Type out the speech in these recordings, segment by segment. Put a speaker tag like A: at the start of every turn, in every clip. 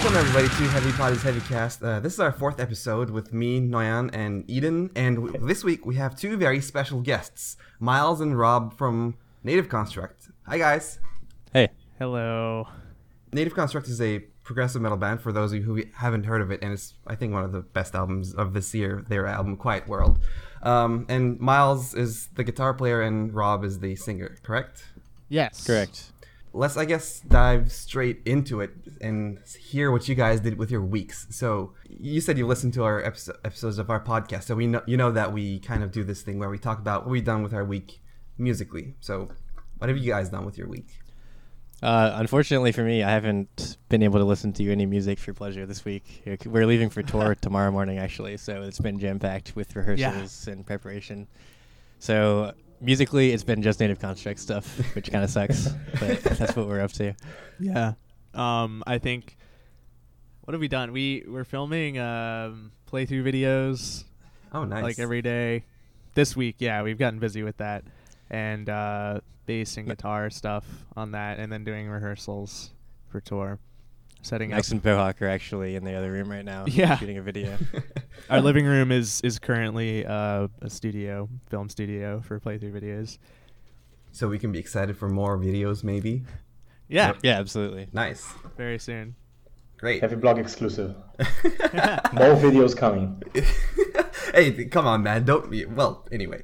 A: Welcome everybody to Heavy Potty's Heavy Cast. This is our fourth episode with me, Noyan, and Eden. And this week we have two very special guests, Miles and Rob from Native Construct. Hi guys.
B: Hey.
C: Hello.
A: Native Construct is a progressive metal band for those of you who haven't heard of it, and it's, I think, one of the best albums of this year, their album Quiet World. And Miles is the guitar player and Rob is the singer, correct?
C: Yes.
B: Correct.
A: Let's, I guess, dive straight into it and hear what you guys did with your weeks. So you said you listened to our episodes of our podcast, so we know that we kind of do this thing where we talk about what we've done with our week musically. So what have you guys done with your week?
B: Unfortunately for me, I haven't been able to listen to any music for pleasure this week. We're leaving for tour tomorrow morning, actually, so it's been jam-packed with rehearsals and preparation. So musically, it's been just Native Construct stuff, which kind of sucks, but that's what we're up to.
C: Yeah. I think, what have we done? We're filming playthrough videos.
A: Oh, nice.
C: Like every day. This week, yeah, we've gotten busy with that. And bass and guitar stuff on that, and then doing rehearsals for tour. Setting
B: Max
C: up.
B: and Bohawk are actually in the other room right now shooting a video.
C: Our living room is currently a film studio for playthrough videos.
A: So we can be excited for more videos, maybe?
C: Yeah.
B: Yeah, absolutely.
A: Nice.
C: Very soon.
A: Great.
D: Heavy Blog exclusive. More videos coming.
A: Hey, come on, man. Don't be... Well, anyway.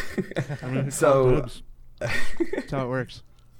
A: So...
C: That's how it works.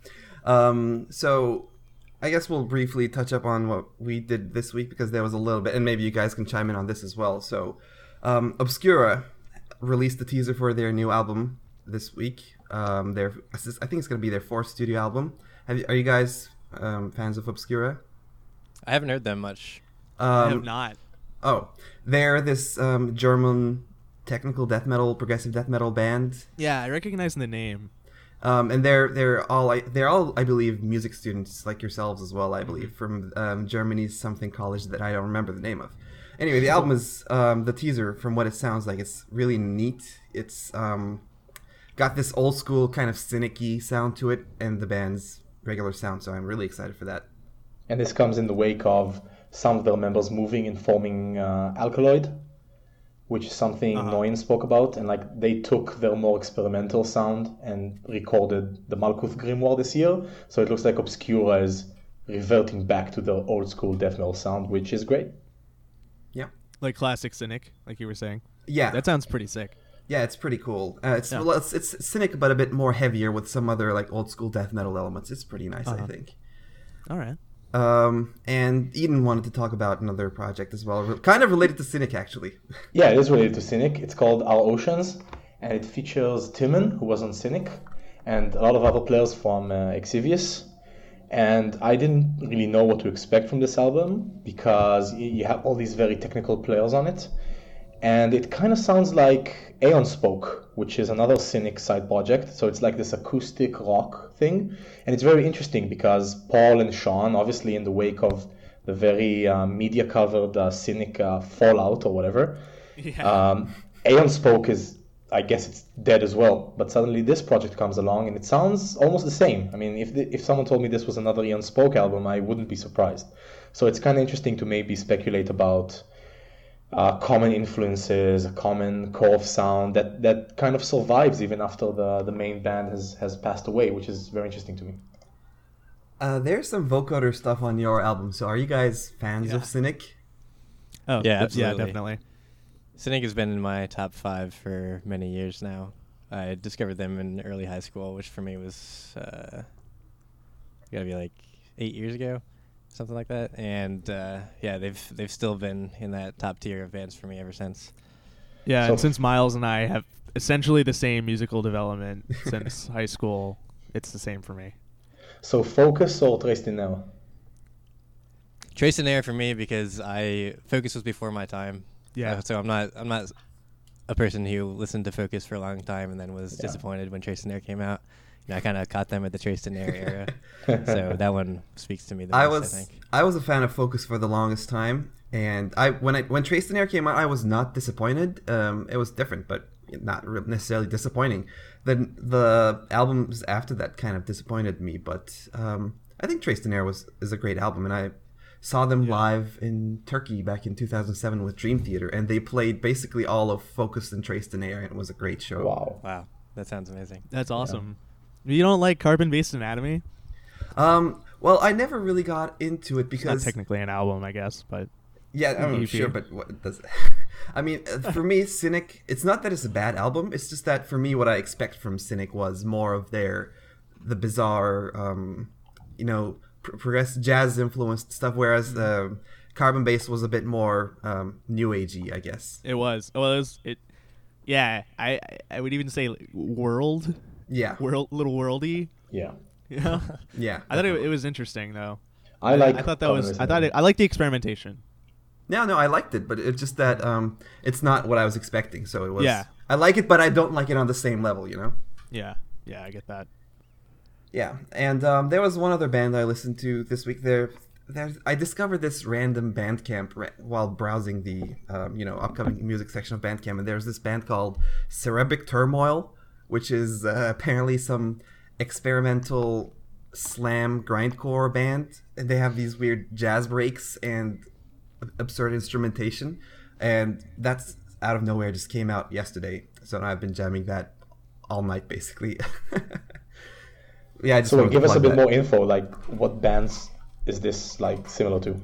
A: So... I guess we'll briefly touch up on what we did this week because there was a little bit, and maybe you guys can chime in on this as well. So, Obscura released the teaser for their new album this week. I think it's going to be their fourth studio album. Are you guys fans of Obscura?
B: I haven't heard them much.
C: I have not.
A: Oh, they're this German technical death metal, progressive death metal band.
C: Yeah, I recognize the name.
A: And they're all I believe music students like yourselves as well, I believe, from Germany's something college that I don't remember the name of. Anyway, the album is the teaser, from what it sounds like, it's really neat. It's got this old school kind of cynic-y sound to it and the band's regular sound, so I'm really excited for that.
D: And this comes in the wake of some of their members moving and forming Alkaloid, which is something Noyan spoke about, and like they took their more experimental sound and recorded the Malkuth Grimoire this year, so it looks like Obscura is reverting back to their old school death metal sound, which is great.
A: Yeah.
C: Like classic Cynic, like you were saying.
A: Yeah.
C: That sounds pretty sick.
A: Yeah, it's pretty cool. It's cynic, but a bit more heavier with some other like old school death metal elements. It's pretty nice, I think.
C: All right.
A: And Eden wanted to talk about another project as well, kind of related to Cynic, actually.
D: Yeah, it is related to Cynic. It's called Our Oceans, and it features Timon, who was on Cynic, and a lot of other players from Exvius. And I didn't really know what to expect from this album, because you have all these very technical players on it. And it kind of sounds like Aeon Spoke, which is another Cynic side project. So it's like this acoustic rock thing. And it's very interesting because Paul and Sean, obviously in the wake of the very media-covered Cynic Fallout or whatever, Aeon Spoke is, I guess it's dead as well. But suddenly this project comes along and it sounds almost the same. I mean, if someone told me this was another Aeon Spoke album, I wouldn't be surprised. So it's kind of interesting to maybe speculate about common influences, a common core of sound that kind of survives even after the main band has passed away, which is very interesting to me.
A: There's some vocoder stuff on your album, so are you guys fans of Cynic?
C: Oh,
B: Yeah, absolutely.
C: Yeah, definitely.
B: Cynic has been in my top 5 for many years now. I discovered them in early high school, which for me was gotta be like 8 years ago. Something like that, and they've still been in that top tier of bands for me ever since.
C: Yeah, and since Miles and I have essentially the same musical development since high school, it's the same for me.
D: So Focus or Trace Dinero?
B: Trace and Air for me because Focus was before my time.
C: Yeah.
B: So I'm not a person who listened to Focus for a long time and then was disappointed when Trace and Air came out. I kind of caught them at the Trace and Air era, so that one speaks to me the most, I think.
A: I was a fan of Focus for the longest time, and when Trace and Air came out, I was not disappointed. It was different, but not necessarily disappointing. The albums after that kind of disappointed me, but I think Trace and Air is a great album, and I saw them live in Turkey back in 2007 with Dream Theater, and they played basically all of Focused and Traced in Air, and it was a great show.
B: Wow, that sounds amazing.
C: That's awesome. You don't like Carbon-Based Anatomy?
A: Well, I never really got into it because
C: It's not technically an album, I guess, but
A: yeah, I'm
C: EP.
A: sure, but what does? I mean, for me, Cynic. It's not that it's a bad album. It's just that for me, what I expect from Cynic was more of the bizarre, progressive jazz influenced stuff, whereas Carbon Based was a bit more new agey, I guess.
C: It was. Well, yeah, I would even say little worldy.
D: Yeah.
C: Yeah.
A: Yeah.
C: I thought it was interesting though.
D: I
C: liked the experimentation.
A: No, I liked it, but it's just that it's not what I was expecting. So it was.
C: Yeah.
A: I like it, but I don't like it on the same level, you know.
C: Yeah, I get that.
A: Yeah, and there was one other band I listened to this week. I discovered this random Bandcamp while browsing the upcoming music section of Bandcamp, and there's this band called Cerebric Turmoil, which is apparently some experimental slam grindcore band, and they have these weird jazz breaks and absurd instrumentation, and that's out of nowhere just came out yesterday. So now I've been jamming that all night basically. Yeah,
D: so give us a bit more info, like what bands is this like similar to?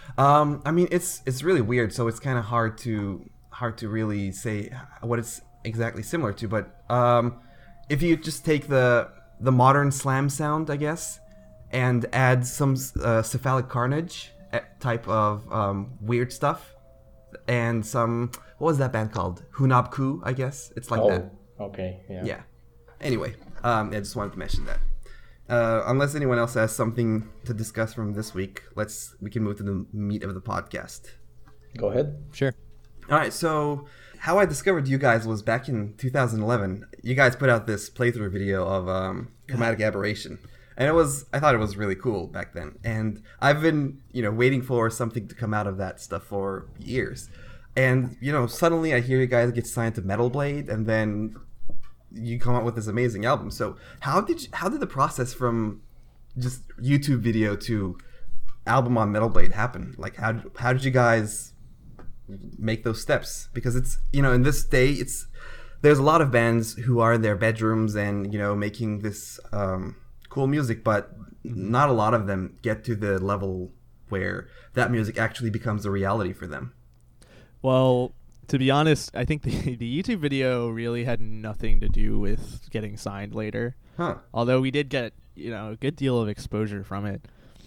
A: I mean, it's really weird, so it's kind of hard to really say what it's exactly similar to. But if you just take the modern slam sound, I guess, and add some Cephalic Carnage type of weird stuff, and some, what was that band called? Hunab Ku, I guess. It's like that.
D: Okay. Yeah.
A: Yeah. Anyway, I just wanted to mention that. Unless anyone else has something to discuss from this week, we can move to the meat of the podcast.
D: Go ahead.
B: Sure.
A: All right, so how I discovered you guys was back in 2011. You guys put out this playthrough video of Chromatic Aberration, and I thought it was really cool back then. And I've been, waiting for something to come out of that stuff for years. And suddenly I hear you guys get signed to Metal Blade, and then you come up with this amazing album. So how did the process from just YouTube video to album on Metal Blade happen? Like how did you guys make those steps? Because it's in this day there's a lot of bands who are in their bedrooms and making this cool music, but not a lot of them get to the level where that music actually becomes a reality for them.
C: Well, to be honest, I think the YouTube video really had nothing to do with getting signed later.
A: Huh.
C: Although we did get, a good deal of exposure from it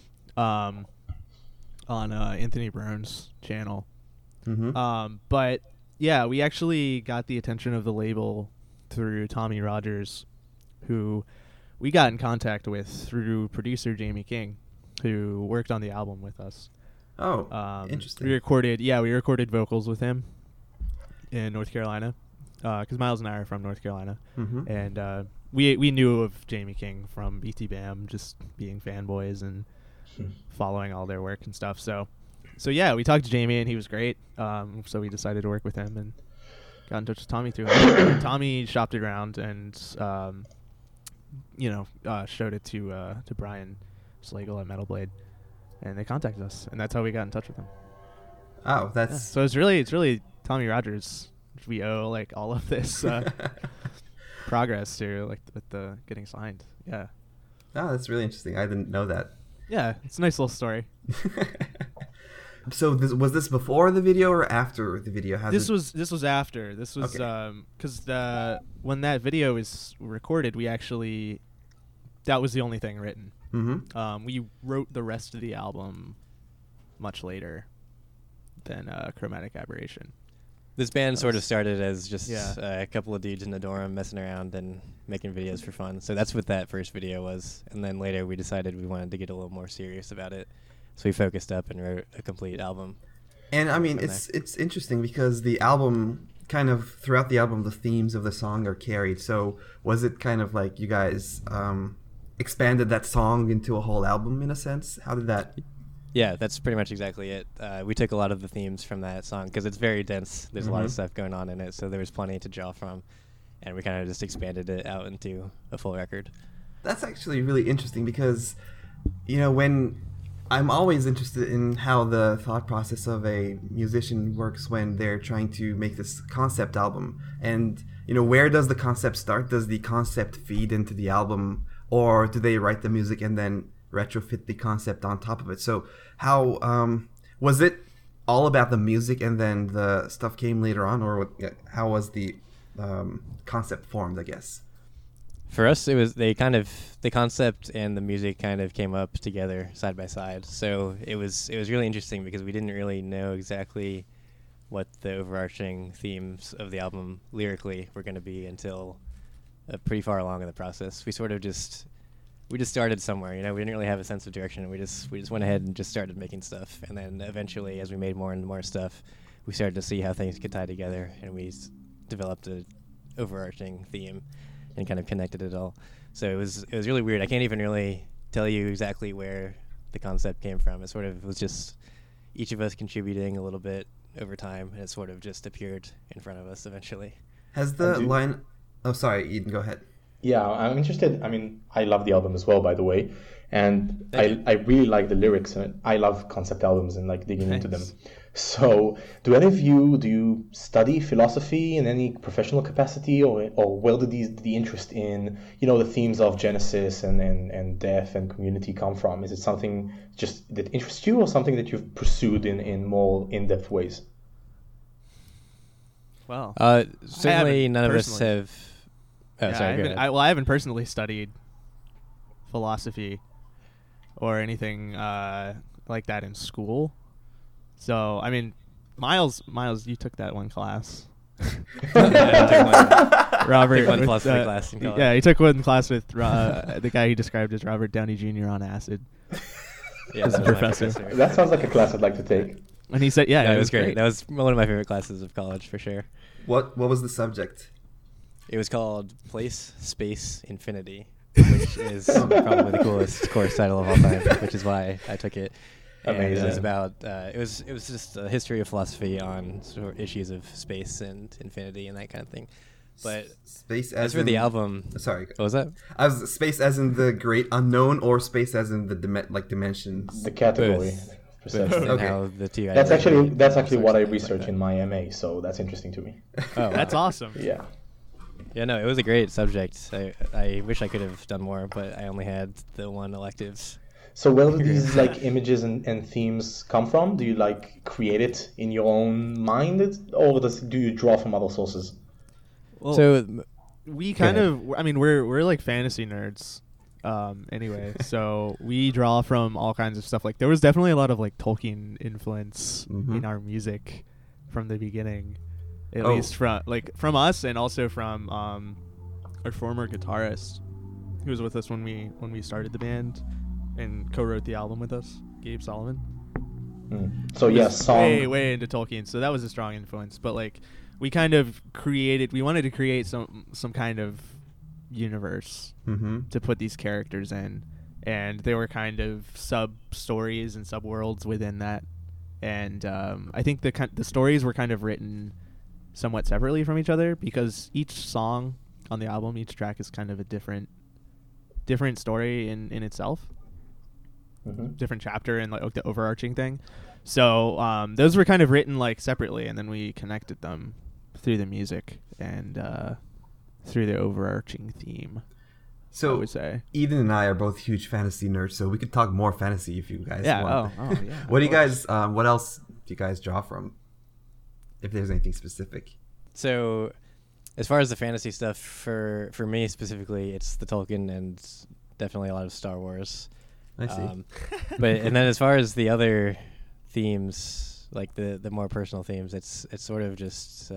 C: on Anthony Brown's channel.
A: Mm-hmm.
C: But yeah, we actually got the attention of the label through Tommy Rogers, who we got in contact with through producer Jamie King, who worked on the album with us.
A: Oh, interesting.
C: We recorded vocals with him in North Carolina, because Miles and I are from North Carolina,
A: Mm-hmm.
C: and we knew of Jamie King from BT Bam, just being fanboys and following all their work and stuff. So yeah, we talked to Jamie and he was great. So we decided to work with him and got in touch with Tommy through him. And Tommy shopped it around and showed it to Brian Slagle at Metal Blade, and they contacted us, and that's how we got in touch with him.
A: Oh, that's
C: Yeah. So it's really Tommy Rogers. We owe like all of this progress to, like, with the getting signed. Yeah.
A: Oh, that's really interesting. I didn't know that.
C: Yeah, it's a nice little story.
A: So was this before the video or after the video?
C: This was after. This was
A: Okay.
C: because when that video was recorded, that was the only thing written.
A: Mm-hmm.
C: We wrote the rest of the album much later than Chromatic Aberration.
B: This band sort of started as just
C: Yeah.
B: a couple of dudes in the dorm messing around and making videos for fun. So that's what that first video was. And then later we decided we wanted to get a little more serious about it. So we focused up and wrote a complete album.
A: And I mean,
B: from
A: it's interesting because the album kind of throughout the album, the themes of the song are carried. So was it kind of like you guys expanded that song into a whole album in a sense? How did that?
B: Yeah, that's pretty much exactly it. We took a lot of the themes from that song because it's very dense. There's a lot of stuff going on in it, so there was plenty to draw from. And we kind of just expanded it out into a full record.
A: That's actually really interesting because, when I'm always interested in how the thought process of a musician works when they're trying to make this concept album. And, where does the concept start? Does the concept feed into the album, or do they write the music and then retrofit the concept on top of it? So how was it all about the music and then the stuff came later on, or how was the concept formed, I guess?
B: For us, it was the concept and the music kind of came up together side by side. So it was really interesting because we didn't really know exactly what the overarching themes of the album lyrically were going to be until pretty far along in the process. We just started somewhere. We didn't really have a sense of direction. We just went ahead and just started making stuff, and then eventually, as we made more and more stuff, we started to see how things could tie together, and we developed a overarching theme and kind of connected it all. So it was really weird. I can't even really tell you exactly where the concept came from. It sort of was just each of us contributing a little bit over time, and it sort of just appeared in front of us eventually.
A: Has the line... Oh, sorry, Eden, go ahead.
D: Yeah, I'm interested. I mean, I love the album as well, by the way. And I really like the lyrics, and I love concept albums and like digging into them. So do any of you, study philosophy in any professional capacity, or where did the interest in, the themes of Genesis and death and community come from? Is it something just that interests you, or something that you've pursued in more in-depth ways?
C: Well,
B: certainly none of us have... Oh,
C: yeah,
B: sorry,
C: I haven't personally studied philosophy or anything like that in school. So, I mean, Miles, you took that one class. Robert
B: took one philosophy class in college.
C: Yeah, he took one class with the guy he described as Robert Downey Jr. on acid.
B: Yeah,
C: as a professor.
D: That sounds like a class I'd like to take.
C: And he said,
B: it was great. That was one of my favorite classes of college, for sure.
A: What was the subject?
B: It was called Place, Space, Infinity, which is probably the coolest course title of all time, which is why I took it. And
D: Amazing.
B: it was about it was just a history of philosophy on sort of issues of space and infinity and that kind of thing. But
A: space
B: as for the album,
A: sorry,
B: what was that?
A: I was space as in the great unknown, or space as in the dimensions.
D: The category.
B: Both.
A: Okay.
B: How the two
D: That's actually what I research in my MA, so that's interesting to me.
B: Oh,
C: that's awesome.
D: Yeah.
B: Yeah, no, it was a great subject. I wish I could have done more, but I only had the one elective.
D: So where do these images and themes come from? Do you create it in your own mind, or do you draw from other sources?
C: Well,
B: so
C: we kind of, I mean, we're like fantasy nerds, anyway. So we draw from all kinds of stuff. Like there was definitely a lot of Tolkien influence in our music from the beginning. At least from us, and also from our former guitarist, who was with us when we started the band, and co-wrote the album with us, Gabe Solomon.
D: So yeah,
C: way into Tolkien. So that was a strong influence. But we kind of we wanted to create some kind of universe to put these characters in, and they were kind of sub stories and sub worlds within that. And I think the stories were kind of written somewhat separately from each other, because each song on the album, each track is kind of a different story in itself, different chapter and the overarching thing. So those were kind of written separately, and then we connected them through the music and through the overarching theme.
A: So
C: I would say
A: Eden and I are both huge fantasy nerds, so we could talk more fantasy if you guys want.
C: Oh yeah.
A: What do you guys? What else do you guys draw from? If there's anything specific.
B: So, as far as the fantasy stuff, for me specifically, it's the Tolkien and definitely a lot of Star Wars.
A: I see.
B: And then as far as the other themes, the more personal themes, it's sort of just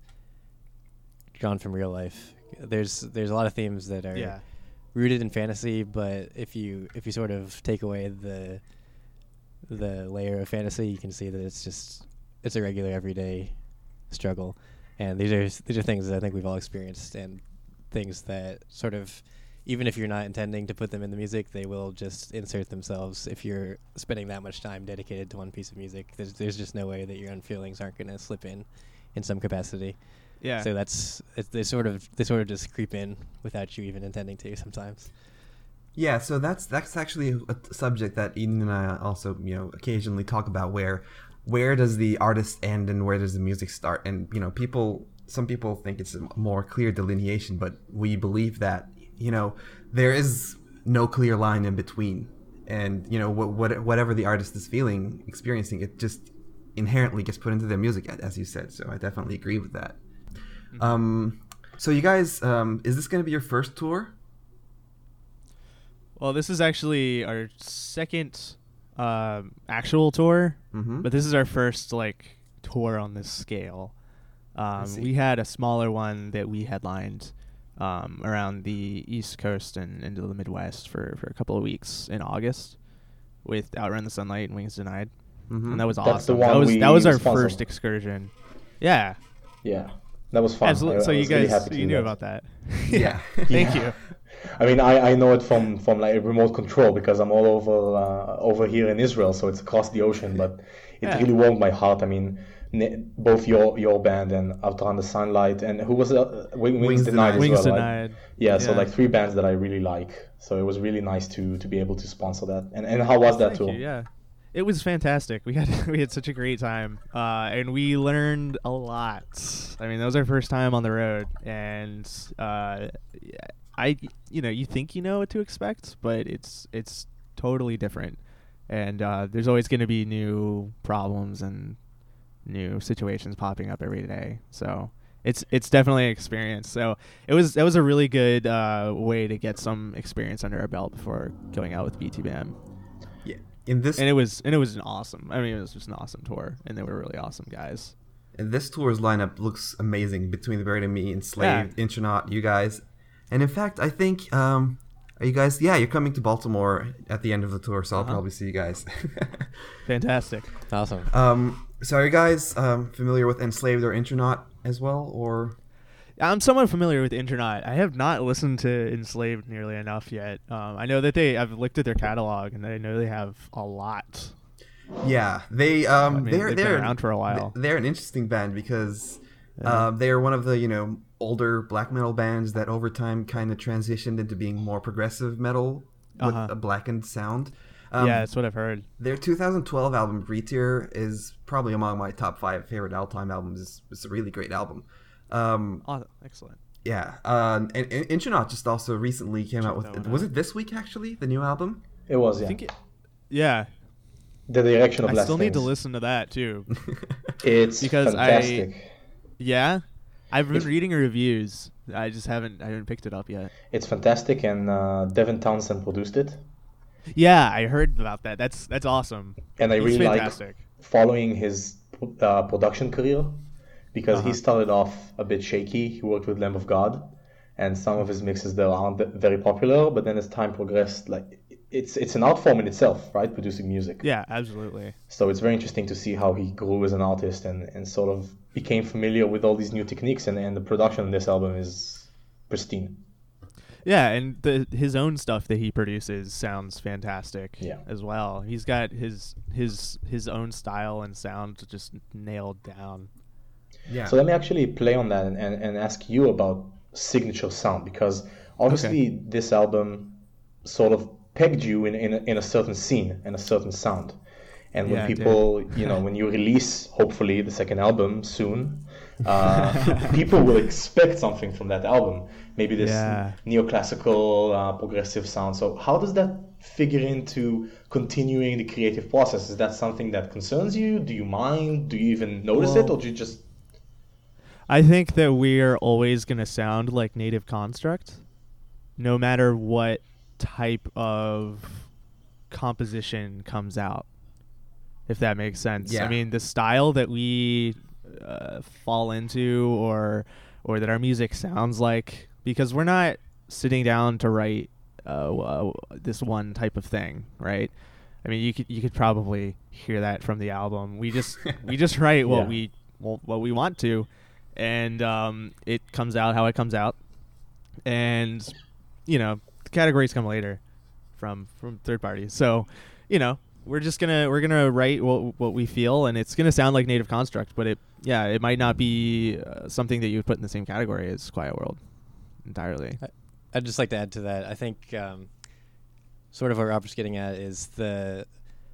B: drawn from real life. There's a lot of themes that are rooted in fantasy, but if you sort of take away the layer of fantasy, you can see that it's a regular everyday struggle. And these are things that I think we've all experienced, and things that sort of, even if you're not intending to put them in the music, they will just insert themselves if you're spending that much time dedicated to one piece of music. There's just no way that your own feelings aren't going to slip in some capacity.
C: Yeah.
B: So they sort of just creep in without you even intending to sometimes.
A: Yeah, so that's actually a subject that Eden and I also occasionally talk about, where does the artist end and where does the music start? And some people think it's a more clear delineation, but we believe that there is no clear line in between, and whatever the artist is feeling, experiencing, it just inherently gets put into their music, as you said. So I definitely agree with that. So you guys, is this going to be your first tour?
C: Well, this is actually our second actual tour, but this is our first tour on this scale. We had a smaller one that we headlined around the East Coast and into the Midwest for a couple of weeks in August with Outrun the Sunlight and Wings Denied, and that was
D: That's
C: awesome.
D: the one
C: That was our
D: sponsored.
C: first excursion. Yeah,
D: that was fun.
C: absolutely. So
D: I
C: you
D: was really
C: guys,
D: happy to
C: you
D: do
C: knew
D: that.
C: about that.
A: Yeah.
C: Thank you.
D: I mean, I know it from like remote control because I'm all over here in Israel, so it's across the ocean. But it
C: Yeah.
D: really warmed my heart. I mean, both your band and Outrun the Sunlight, and who was Wings Denied as
C: Wings
D: well, right?
C: Denied.
D: Yeah, so like 3 bands that I really like. So it was really nice to be able to sponsor that. And how was that
C: Thank
D: tour?
C: you, yeah. It was fantastic. We had such a great time, and we learned a lot. I mean, that was our first time on the road, and you think you know what to expect, but it's totally different, and there's always going to be new problems and new situations popping up every day. So it's definitely an experience. So that was a really good way to get some experience under our belt before going out with BTBAM.
A: Yeah. And
C: it was an awesome. I mean, it was just an awesome tour, and they were really awesome guys.
A: And this tour's lineup looks amazing between the Buried and Me, Enslaved, Intronaut, you guys. And in fact, I think are you guys? Yeah, you're coming to Baltimore at the end of the tour, so I'll probably see you guys.
C: Fantastic.
B: Awesome.
A: So are you guys familiar with Enslaved or Intronaut as well, or?
C: I'm somewhat familiar with Intronaut. I have not listened to Enslaved nearly enough yet. I know that I've looked at their catalog, and I know they have a lot.
A: Yeah, they've
C: they've been around for a while.
A: They're an interesting band because they're one of the older black metal bands that over time kind of transitioned into being more progressive metal with a blackened sound.
C: Yeah, that's what I've heard.
A: Their 2012 album Retier is probably among my top 5 favorite all-time albums. It's a really great album.
C: Excellent.
A: Yeah, and Intronaut just also recently came out with. Was it this week actually? The new album.
D: It was,
C: I think yeah.
D: The Direction of
C: I
D: Last
C: still need to
D: Things.
C: listen to that too.
D: It's
C: because
D: fantastic.
C: I've been reading reviews. I haven't picked it up yet.
D: It's fantastic, and Devin Townsend produced it.
C: Yeah, I heard about that. That's awesome.
D: And I
C: He's
D: really
C: fantastic.
D: like following his production career because he started off a bit shaky. He worked with Lamb of God, and some of his mixes there aren't very popular. But then as time progressed, it's an art form in itself, right? Producing music.
C: Yeah, absolutely.
D: So it's very interesting to see how he grew as an artist and sort of became familiar with all these new techniques. And the production on this album is pristine.
C: Yeah, and his own stuff that he produces sounds fantastic as well. He's got his own style and sound just nailed down.
A: Yeah.
D: So let me actually play on that and ask you about signature sound, because obviously this album sort of pegged you in a certain scene and a certain sound. And when people, when you release, hopefully, the second album soon, people will expect something from that album. Maybe this neoclassical, progressive sound. So how does that figure into continuing the creative process? Is that something that concerns you? Do you mind? Do you even notice it? Or do you just...
C: I think that we're always going to sound like Native Construct, no matter what type of composition comes out, if that makes sense.
A: Yeah.
C: I mean, the style that we fall into or that our music sounds like, because we're not sitting down to write this one type of thing, right? I mean, you could probably hear that from the album. We just write what we want to, and it comes out how it comes out, and the categories come later from third parties. So, we're gonna write what we feel, and it's gonna sound like Native Construct, but it might not be something that you would put in the same category as Quiet World entirely.
B: I'd just like to add to that. I think sort of what Robert's getting at is the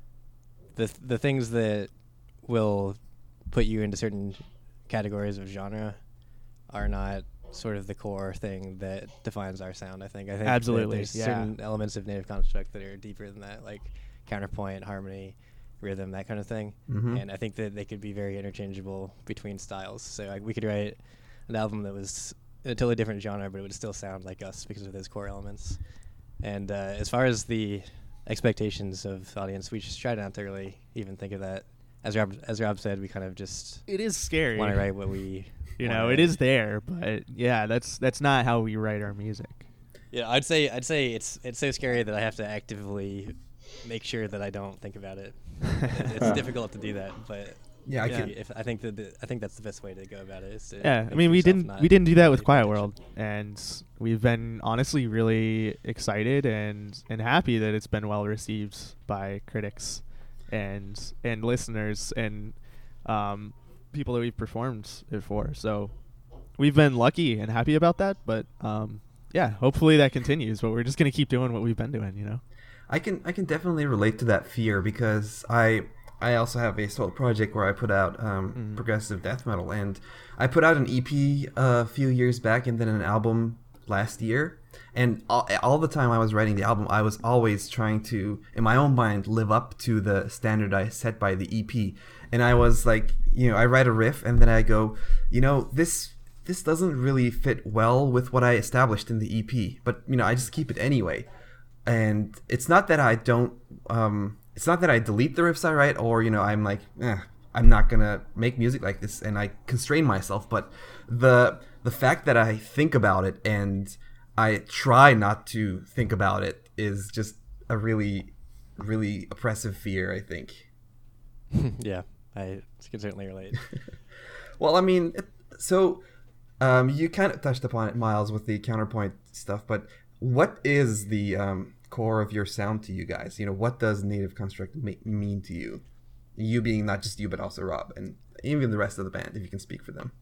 B: things that will put you into certain categories of genre are not sort of the core thing that defines our sound. I think
C: Absolutely,
B: there's certain elements of Native Construct that are deeper than that, like counterpoint, harmony, rhythm, that kind of thing. And I think that they could be very interchangeable between styles. So like we could write an album that was a totally different genre, but it would still sound like us because of those core elements. And as far as the expectations of the audience, we just try not to really even think of that. As Rob said, we kind of just
C: It is scary.
B: want to write what we
C: it is there, but yeah, that's not how we write our music.
B: Yeah, I'd say it's so scary that I have to actively make sure that I don't think about it. It's difficult to do that, but
A: Yeah,
B: I think that's the best way to go about it. Is to
C: Yeah, I
B: make
C: mean, we
B: yourself
C: didn't do that with
B: not
C: Quiet
B: pay
C: World, and we've been honestly really excited and happy that it's been well received by critics and listeners and people that we've performed it for. So we've been lucky and happy about that, but yeah, hopefully that continues. But we're just gonna keep doing what we've been doing, you know.
A: I can definitely relate to that fear because I also have a solo project where I put out progressive death metal, and I put out an EP a few years back and then an album last year. And all the time I was writing the album, I was always trying to, in my own mind, live up to the standard I set by the EP. And I was like, I write a riff and then I go, this doesn't really fit well with what I established in the EP, but I just keep it anyway. And it's not that I don't it's not that I delete the riffs I write, or I'm like, I'm not gonna make music like this, and I constrain myself. But the fact that I think about it and I try not to think about it is just a really, really oppressive fear, I think.
B: Yeah, I can certainly relate.
A: Well, I mean, so you kind of touched upon it, Miles, with the counterpoint stuff, but what is the core of your sound to you guys? What does Native Construct mean to you? You being not just you, but also Rob, and even the rest of the band, if you can speak for them.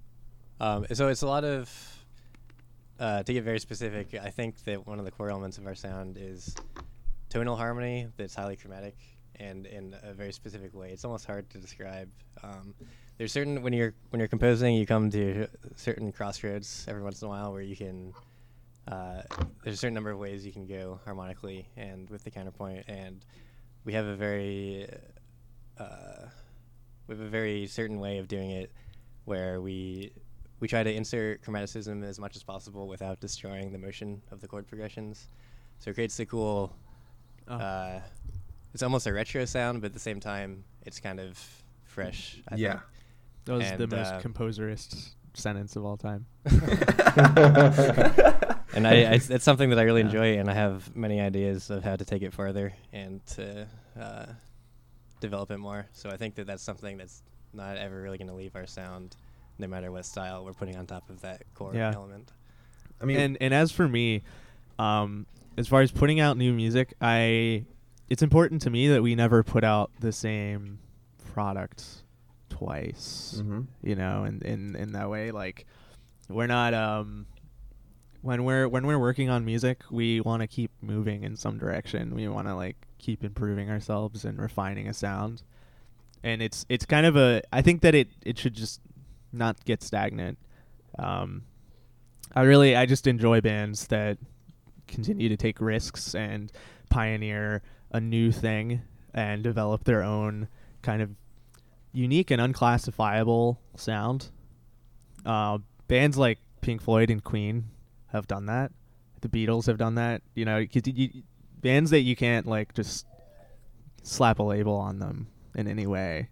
B: So it's a lot of, to get very specific, I think that one of the core elements of our sound is tonal harmony that's highly chromatic and in a very specific way. It's almost hard to describe. There's certain, when you're composing, you come to certain crossroads every once in a while where you can, there's a certain number of ways you can go harmonically and with the counterpoint, and we have a very certain way of doing it where we try to insert chromaticism as much as possible without destroying the motion of the chord progressions. So it creates a cool, it's almost a retro sound, but at the same time, it's kind of fresh. I think.
C: That was the most composerist sentence of all time.
B: And it's something that I really enjoy, and I have many ideas of how to take it further and to develop it more. So I think that that's something that's not ever really going to leave our sound, no matter what style we're putting on top of that core element.
A: I mean,
C: and as for me, as far as putting out new music, it's important to me that we never put out the same product twice. And in that way, like, we're not when we're working on music, we want to keep moving in some direction. We want to like keep improving ourselves and refining a sound. And it's kind of I think that it should just not get stagnant. I just enjoy bands that continue to take risks and pioneer a new thing and develop their own kind of unique and unclassifiable sound. Bands like Pink Floyd and Queen have done that. The Beatles have done that. Bands that you can't like just slap a label on them in any way.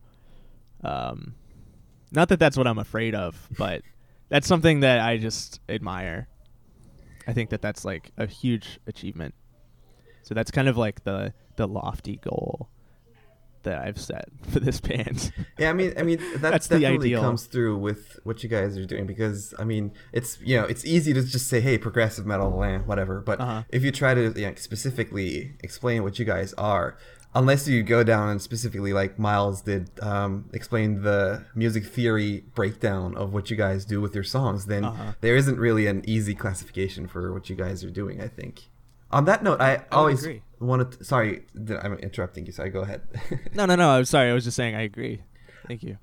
C: Not that that's what I'm afraid of, but that's something that I just admire. I think that that's like a huge achievement. So that's kind of like the lofty goal that I've set for this band.
A: Yeah, I mean that's definitely comes through with what you guys are doing, because I mean it's easy to just say, hey, progressive metal, whatever, but if you try to specifically explain what you guys are, unless you go down and specifically, like Miles did, explain the music theory breakdown of what you guys do with your songs, then there isn't really an easy classification for what you guys are doing, I think. On that note, I
C: would
A: always
C: agree.
A: wanted to, sorry, I'm interrupting you. Sorry, go ahead.
C: No. I'm sorry. I was just saying I agree. Thank you.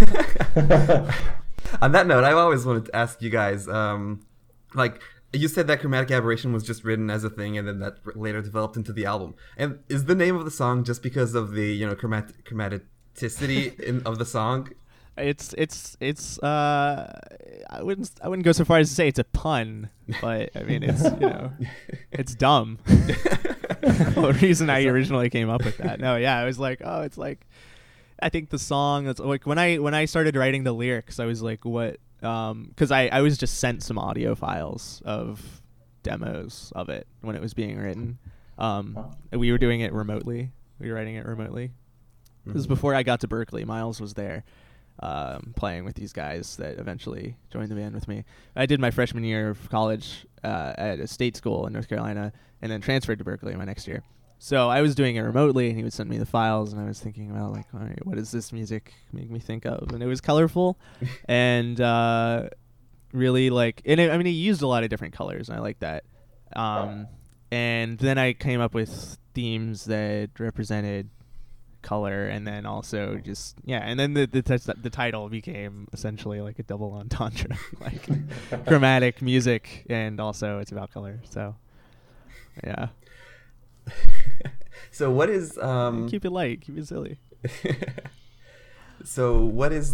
A: On that note, I've always wanted to ask you guys, like, you said that Chromatic Aberration was just written as a thing, and then that later developed into the album. And is the name of the song just because of the chromaticity of the song?
C: It's I wouldn't go so far as to say it's a pun, but I mean it's it's dumb. The reason I originally came up with that. No, yeah, I was like, oh, it's like I think the song that's like when I started writing the lyrics, I was like, what? Because I was just sent some audio files of demos of it when it was being written. We were doing it remotely. We were writing it remotely. This was before I got to Berkeley. Miles was there. Playing with these guys that eventually joined the band with me. I did my freshman year of college at a state school in North Carolina and then transferred to Berkeley my next year. So I was doing it remotely, and he would send me the files, and I was thinking about, like, all right, what does this music make me think of? And it was colorful and really, like, and I mean, he used a lot of different colors, and I like that. And then I came up with themes that represented color, and then also just and then the title became essentially like a double entendre, like chromatic music, and also it's about color. So yeah.
A: So what is
C: keep it light, keep it silly.
A: So what is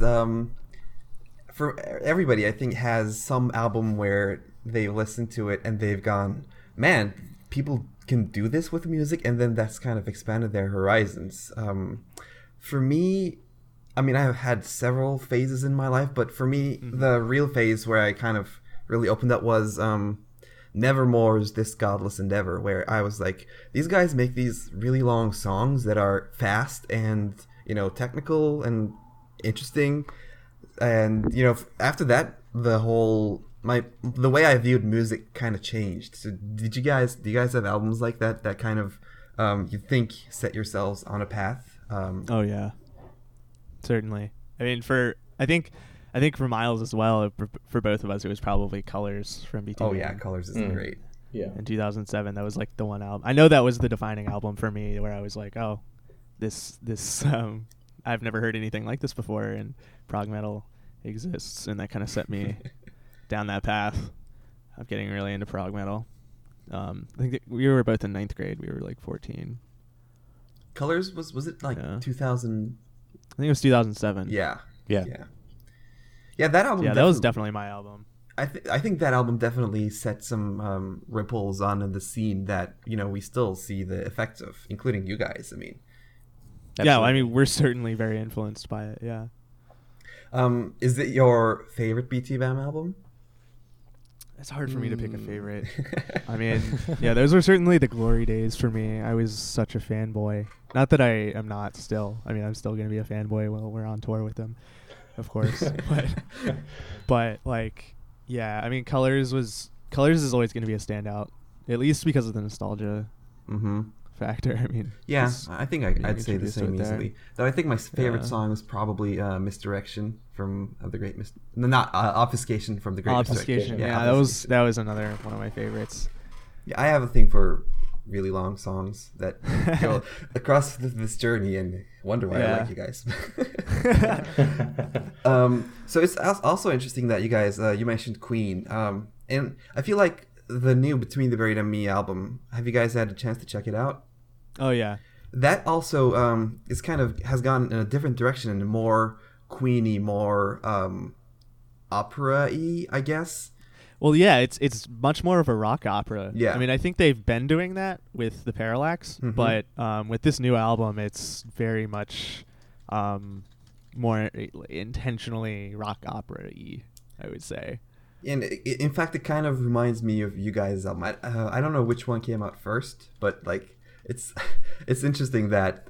A: for everybody, I think, has some album where they listened to it and they've gone, man, people can do this with music, and then that's kind of expanded their horizons. For me, I mean, I have had several phases in my life, but for me, the real phase where I kind of really opened up was Nevermore's This Godless Endeavor, where I was like, these guys make these really long songs that are fast and, technical and interesting. And, after that, the way I viewed music kind of changed. So do you guys have albums like that kind of, you think set yourselves on a path?
C: Oh yeah, certainly. I mean, I think for Miles as well, for both of us, it was probably Colors from BT.
A: Oh yeah, Colors is great.
D: Yeah.
C: In 2007, that was like the one album. I know that was the defining album for me, where I was like, oh, this I've never heard anything like this before, and prog metal exists, and that kind of set me down that path of getting really into prog metal. I think we were both in 9th grade. We were like 14.
A: Colors was it like 2000?
C: I think it was 2007.
A: Yeah. That album.
C: Yeah, that was definitely my album.
A: I think that album definitely set some ripples on the scene that we still see the effects of, including you guys. I mean,
C: yeah, I mean, we're certainly very influenced by it. Yeah.
A: Is it your favorite BT Bam album?
C: It's hard for me to pick a favorite. I mean, yeah, those were certainly the glory days for me. I was such a fanboy. Not that I am not still. I mean, I'm still going to be a fanboy while we're on tour with them, of course. but like, yeah, I mean, Colors is always going to be a standout, at least because of the nostalgia factor. I mean,
A: yeah, I think I'd say the same easily. Though I think my favorite song is probably Misdirection from the Great Obfuscation from the Great
C: Obfuscation. Yeah, that was another one of my favorites.
A: Yeah, I have a thing for really long songs that go across this journey, and wonder why I like you guys. So it's also interesting that you guys you mentioned Queen, and I feel like the new Between the Buried and Me album, have you guys had a chance to check it out?
C: Oh yeah,
A: that also is kind of has gone in a different direction, and more Queeny, more opera-y, I guess.
C: Well, yeah, it's much more of a rock opera.
A: Yeah.
C: I mean, I think they've been doing that with the Parallax, but with this new album, it's very much more intentionally rock opera-y, I would say.
A: And in fact, it kind of reminds me of you guys' album. I don't know which one came out first, but like it's interesting that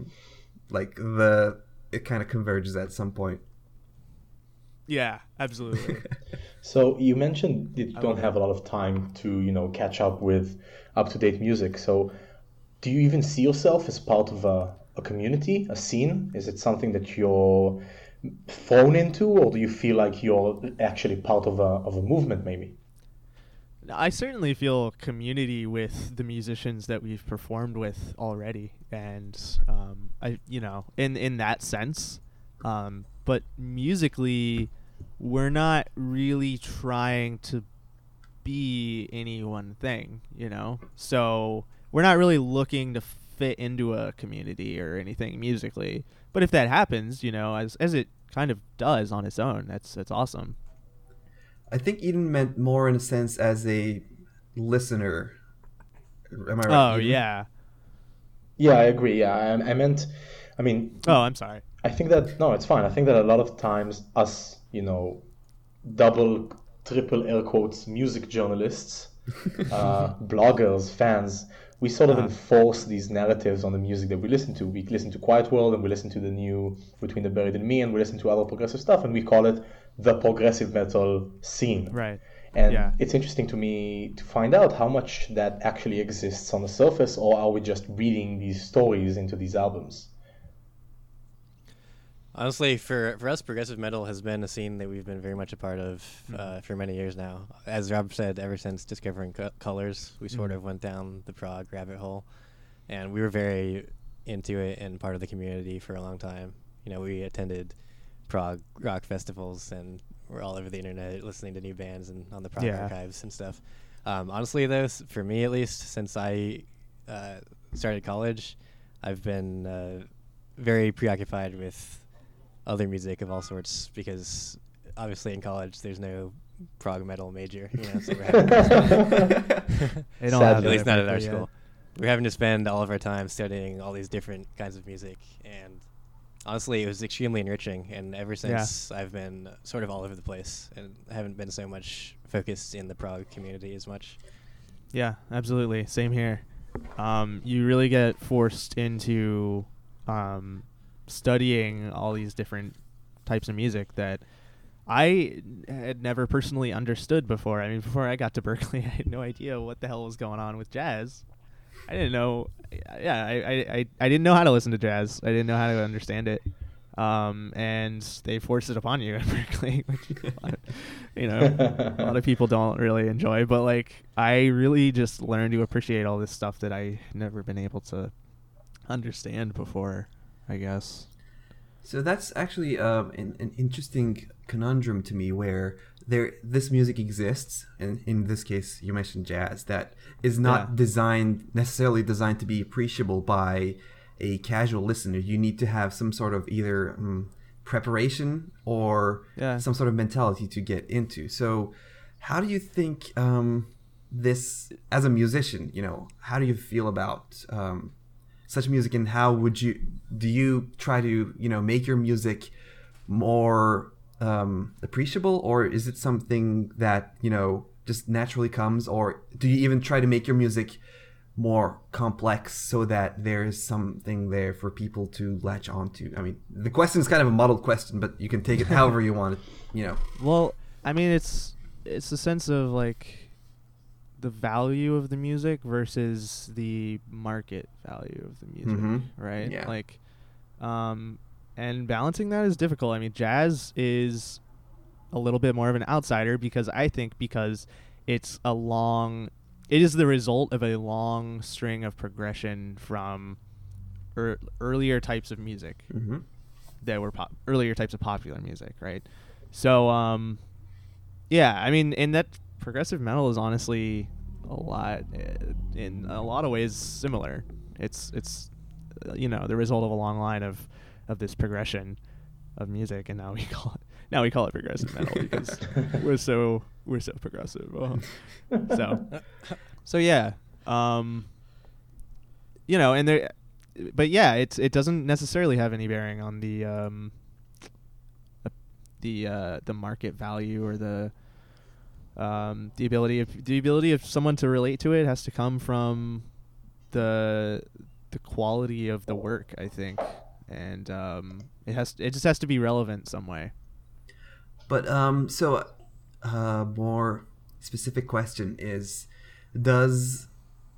A: it kind of converges at some point.
C: Yeah, absolutely.
D: So you mentioned that you don't have a lot of time to catch up with up-to-date music. So do you even see yourself as part of a community, a scene? Is it something that you're thrown into, or do you feel like you're actually part of a movement, maybe?
C: I certainly feel community with the musicians that we've performed with already, and in that sense. But musically, we're not really trying to be any one thing, So we're not really looking to fit into a community or anything musically. But if that happens, as it kind of does on its own, that's awesome.
A: I think Eden meant more in a sense as a listener. Am I right?
C: Oh,
A: Eden?
C: yeah.
D: Yeah, I agree. Yeah, I mean.
C: Oh, I'm sorry.
D: I think that, no, it's fine. I think that a lot of times us, double, triple air quotes, music journalists, bloggers, fans, we sort of enforce these narratives on the music that we listen to. We listen to Quiet World, and we listen to the new Between the Buried and Me, and we listen to other progressive stuff, and we call it the progressive metal scene.
C: Right.
D: And it's interesting to me to find out how much that actually exists on the surface, or are we just reading these stories into these albums?
B: Honestly, for us, progressive metal has been a scene that we've been very much a part of for many years now. As Rob said, ever since discovering Colors, we sort of went down the prog rabbit hole, and we were very into it and part of the community for a long time. We attended prog rock festivals, and we're all over the internet listening to new bands and on the prog archives and stuff. Honestly, though, for me at least, since I started college, I've been very preoccupied with other music of all sorts, because obviously in college there's no prog metal major, so we're having at least not at our school. We're having to spend all of our time studying all these different kinds of music, and honestly it was extremely enriching, and ever since I've been sort of all over the place and haven't been so much focused in the prog community as much.
C: Yeah, absolutely. Same here. You really get forced into studying all these different types of music that I had never personally understood before. I mean, before I got to Berklee, I had no idea what the hell was going on with jazz. I didn't know. Yeah, I didn't know how to listen to jazz. I didn't know how to understand it. And they force it upon you at Berklee, which a lot of people don't really enjoy. But I really just learned to appreciate all this stuff that I never been able to understand before, I guess.
A: So that's actually an interesting conundrum to me, where this music exists, and in this case you mentioned jazz, that is not necessarily designed to be appreciable by a casual listener. You need to have some sort of either preparation or some sort of mentality to get into. So how do you think this, as a musician, how do you feel about such music, and how do you try to make your music more appreciable, or is it something that just naturally comes, or do you even try to make your music more complex so that there is something there for people to latch onto? I mean, the question is kind of a muddled question, but you can take it however you want it.
C: Well, I mean, it's a sense of the value of the music versus the market value of the music, right?
A: Yeah.
C: And balancing that is difficult. I mean, jazz is a little bit more of an outsider because it's it is the result of a long string of progression from earlier types of music that were earlier types of popular music, right? So, I mean, and that progressive metal is honestly in a lot of ways similar. It's the result of a long line of this progression of music, and now we call it progressive metal because we're so progressive. So yeah, and there, but yeah, it doesn't necessarily have any bearing on the market value or the ability of someone to relate to it. Has to come from the quality of the work, I think, and it just has to be relevant some way.
A: But more specific question is, as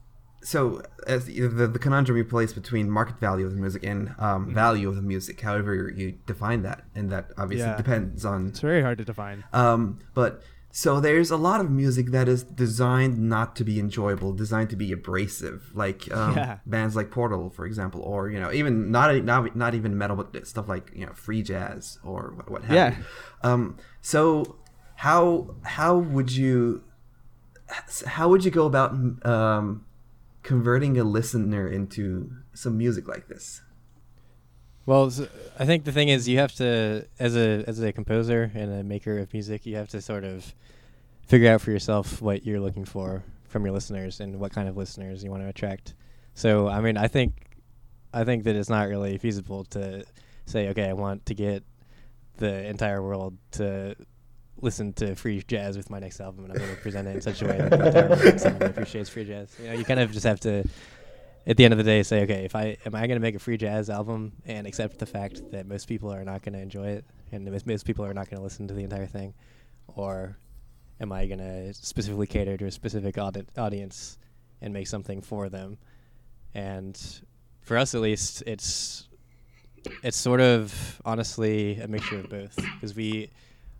A: the conundrum you place between market value of the music and value of the music, however you define that, and that obviously depends on.
C: It's very hard to define.
A: But So there's a lot of music that is designed not to be enjoyable, designed to be abrasive, like bands like Portal, for example, or even not even metal, but stuff like free jazz or what have you. So how would you go about converting a listener into some music like this?
B: Well, I think the thing is you have to, as a composer and a maker of music, you have to sort of figure out for yourself what you're looking for from your listeners and what kind of listeners you want to attract. So, I mean, I think that it's not really feasible to say, okay, I want to get the entire world to listen to free jazz with my next album, and I'm going to present it in such a way that the entire world appreciates free jazz. You kind of just have to, at the end of the day, say, okay, am I going to make a free jazz album and accept the fact that most people are not going to enjoy it and most people are not going to listen to the entire thing, or am I going to specifically cater to a specific audience and make something for them? And for us, at least, it's sort of honestly a mixture of both, because we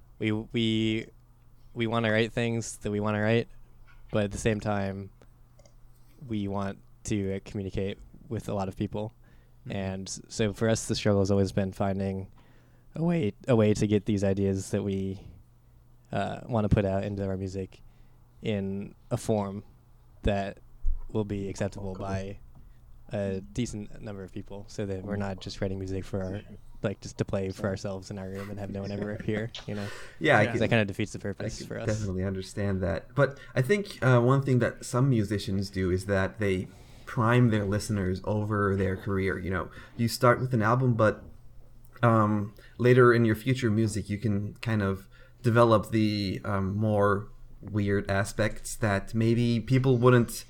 B: want to write things that we want to write, but at the same time, we want to communicate with a lot of people. Mm-hmm. And so for us, the struggle has always been finding a way to get these ideas that we want to put out into our music in a form that will be acceptable by a decent number of people, so that we're not just writing music for just to play for ourselves in our room and have no one ever hear,
A: Yeah,
B: because that kind of defeats the purpose for us.
A: Definitely understand that. But I think one thing that some musicians do is that they prime their listeners over their career. You start with an album, but later in your future music, you can kind of develop the more weird aspects that maybe people wouldn't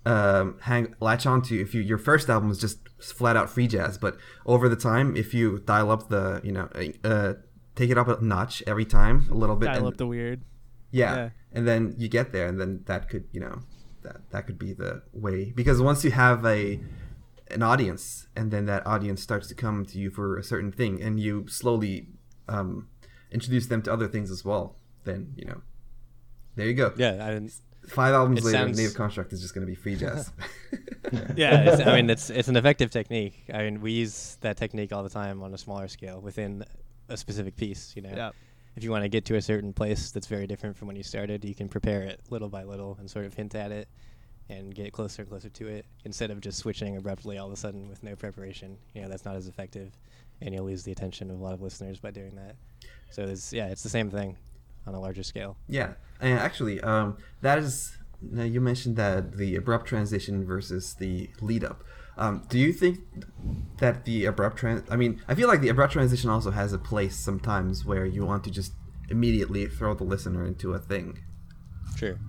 A: latch onto if your first album was just flat out free jazz. But over the time, if you dial up the take it up a notch every time a little bit,
C: dial up the weird,
A: and then you get there, and then that could that could be the way, because once you have an audience, and then that audience starts to come to you for a certain thing, and you slowly introduce them to other things as well, then there you go. 5 albums later, Native Construct is just going to be free jazz.
B: It's an effective technique. I mean, we use that technique all the time on a smaller scale within a specific piece. If you want to get to a certain place that's very different from when you started, you can prepare it little by little and sort of hint at it and get closer and closer to it, instead of just switching abruptly all of a sudden with no preparation. That's not as effective, and you'll lose the attention of a lot of listeners by doing that. So it's the same thing on a larger scale. Yeah,
A: and actually, that is, you mentioned that the abrupt transition versus the lead up. Do you think that the abrupt I feel like the abrupt transition also has a place sometimes where you want to just immediately throw the listener into a thing.
B: Sure.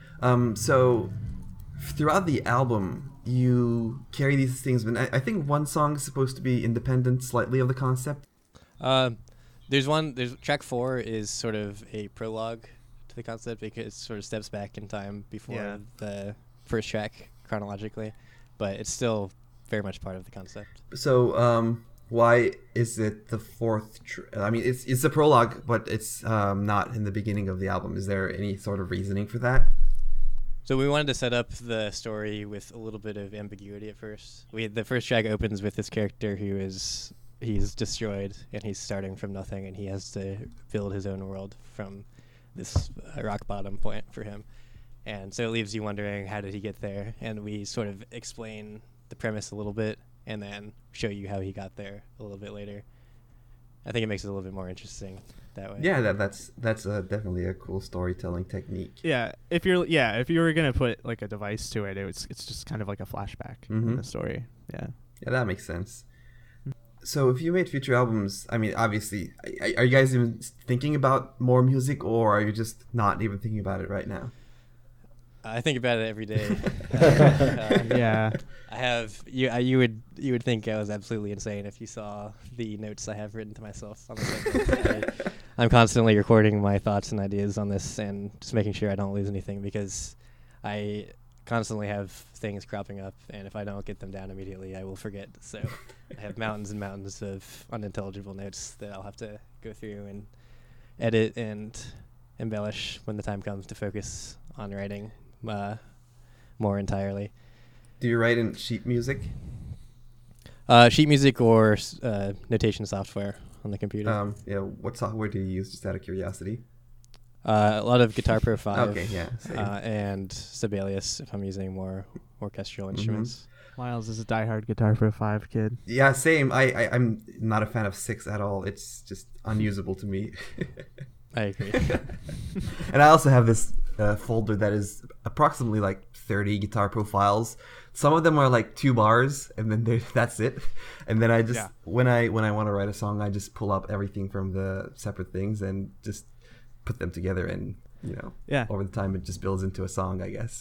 A: So throughout the album, you carry these things, but I think one song is supposed to be independent slightly of the concept.
B: There's track 4 is sort of a prologue to the concept, because it sort of steps back in time before the first track chronologically, but it's still very much part of the concept.
A: So why is it the fourth it's a prologue, but it's not in the beginning of the album? Is there any sort of reasoning for that?
B: So we wanted to set up the story with a little bit of ambiguity at first. The first track opens with this character he's destroyed, and he's starting from nothing, and he has to build his own world from this rock bottom point for him. And so it leaves you wondering, how did he get there? And we sort of explain the premise a little bit and then show you how he got there a little bit later. I think it makes it a little bit more interesting that way.
A: Yeah, that's definitely a cool storytelling technique.
C: Yeah, if you were gonna put like a device to it, it's just kind of like a flashback in the story. Yeah,
A: that makes sense. So if you made future albums, obviously, are you guys even thinking about more music, or are you just not even thinking about it right now?
B: I think about it every day.
C: Yeah.
B: I have you would think I was absolutely insane if you saw the notes I have written to myself on the I'm constantly recording my thoughts and ideas on this and just making sure I don't lose anything, because I constantly have things cropping up, and if I don't get them down immediately, I will forget. So I have mountains and mountains of unintelligible notes that I'll have to go through and edit and embellish when the time comes to focus on writing more entirely.
A: Do you write in sheet music?
B: Sheet music or notation software on the computer.
A: Yeah. What software do you use, just out of curiosity?
B: A lot of Guitar Pro 5.
A: Okay, yeah. Same.
B: And Sibelius if I'm using more orchestral instruments.
C: Miles is a diehard Guitar Pro 5 kid.
A: Yeah, same. I'm not a fan of 6 at all. It's just unusable to me.
B: I agree.
A: And I also have this folder that is approximately like 30 Guitar Pro files. Some of them are like 2 bars, and then that's it. And then I just when I want to write a song, I just pull up everything from the separate things and just put them together, and over the time it just builds into a song, I guess.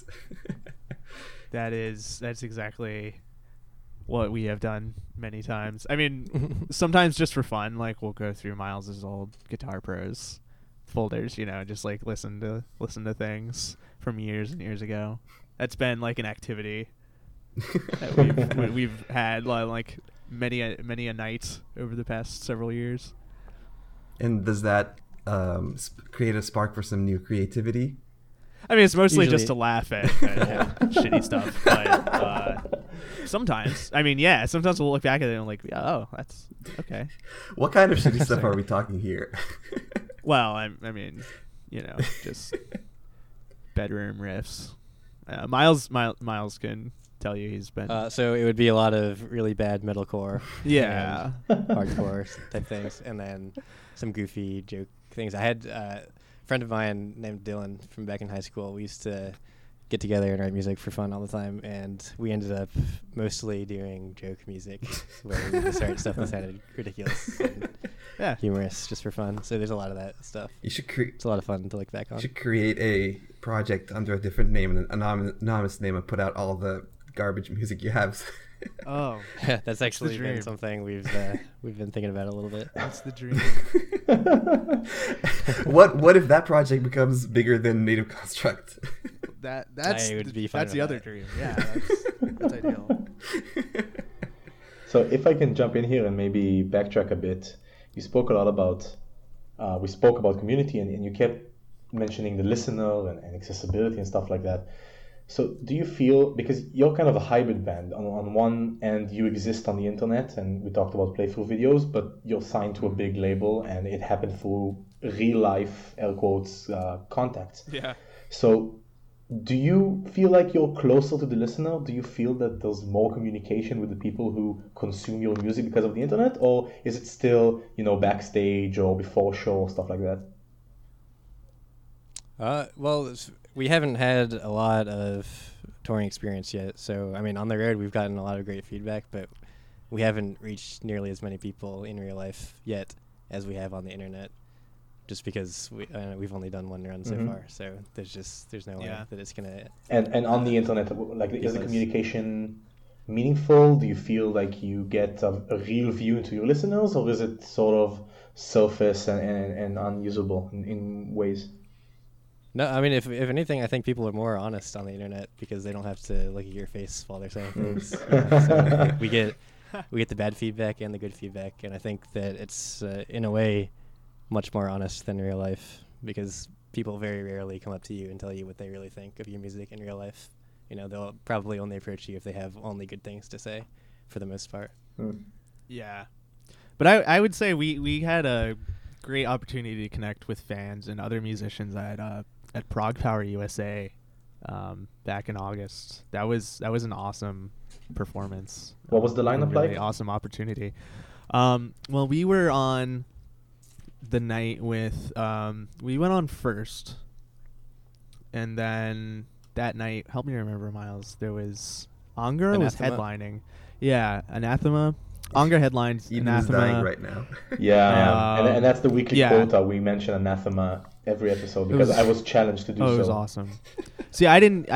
C: That's exactly what we have done many times. I mean, sometimes just for fun, like we'll go through Miles's old Guitar Pros folders, just like listen to things from years and years ago. That's been like an activity that we've had like many a night over the past several years.
A: And does that create a spark for some new creativity?
C: I mean, it's mostly just to laugh at shitty stuff, but sometimes, sometimes we'll look back at it and like, oh, that's okay.
A: What kind of shitty stuff are we talking here?
C: Well, I mean, just bedroom riffs. Miles can tell you he's been.
B: So it would be a lot of really bad metalcore,
C: yeah,
B: hardcore type things, and then some goofy joke things. I had a friend of mine named Dylan from back in high school. We used to get together and write music for fun all the time, and we ended up mostly doing joke music where we would start stuff that sounded ridiculous and humorous just for fun. So there's a lot of that stuff.
A: You should
B: it's a lot of fun to look back on.
A: You should create a project under a different name, an anonymous name, and put out all the garbage music you have.
C: Oh,
B: yeah, that's actually been something we've been thinking about a little bit.
C: That's the dream.
A: What if that project becomes bigger than Native Construct?
C: That's the other dream. Yeah, that's ideal.
D: So if I can jump in here and maybe backtrack a bit, you spoke a lot about we spoke about community, and you kept mentioning the listener and accessibility and stuff like that. So do you feel, because you're kind of a hybrid band, on one end you exist on the internet, and we talked about playthrough videos, but you're signed to a big label and it happened through real life, air quotes, contacts.
C: Yeah.
D: So do you feel like you're closer to the listener? Do you feel that there's more communication with the people who consume your music because of the internet? Or is it still, backstage or before show, stuff like that?
B: Well, we haven't had a lot of touring experience yet. So, I mean, on the road, we've gotten a lot of great feedback, but we haven't reached nearly as many people in real life yet as we have on the internet, just because we've only done one run so far. So there's no way that it's going to...
D: And on the internet, like, is the communication meaningful? Do you feel like you get a real view into your listeners, or is it sort of surface and unusable in ways?
B: No, I mean, if anything, I think people are more honest on the internet because they don't have to look at your face while they're saying things. So we get the bad feedback and the good feedback, and I think that it's in a way much more honest than real life, because people very rarely come up to you and tell you what they really think of your music in real life. They'll probably only approach you if they have only good things to say, for the most part.
C: Yeah, but I would say we had a great opportunity to connect with fans and other musicians at Prague Power USA back in August. That was an awesome performance.
D: What was the lineup
C: really
D: like?
C: Awesome opportunity. Well, we were on the night with we went on first, and then that night, help me remember, Miles, there was Angra was headlining. Yeah, Anathema. Angra headlines.
A: Eden is dying right now.
D: Yeah, and that's the weekly quota. We mention Anathema every episode because I was challenged to do so.
C: Oh, it was awesome. See, I didn't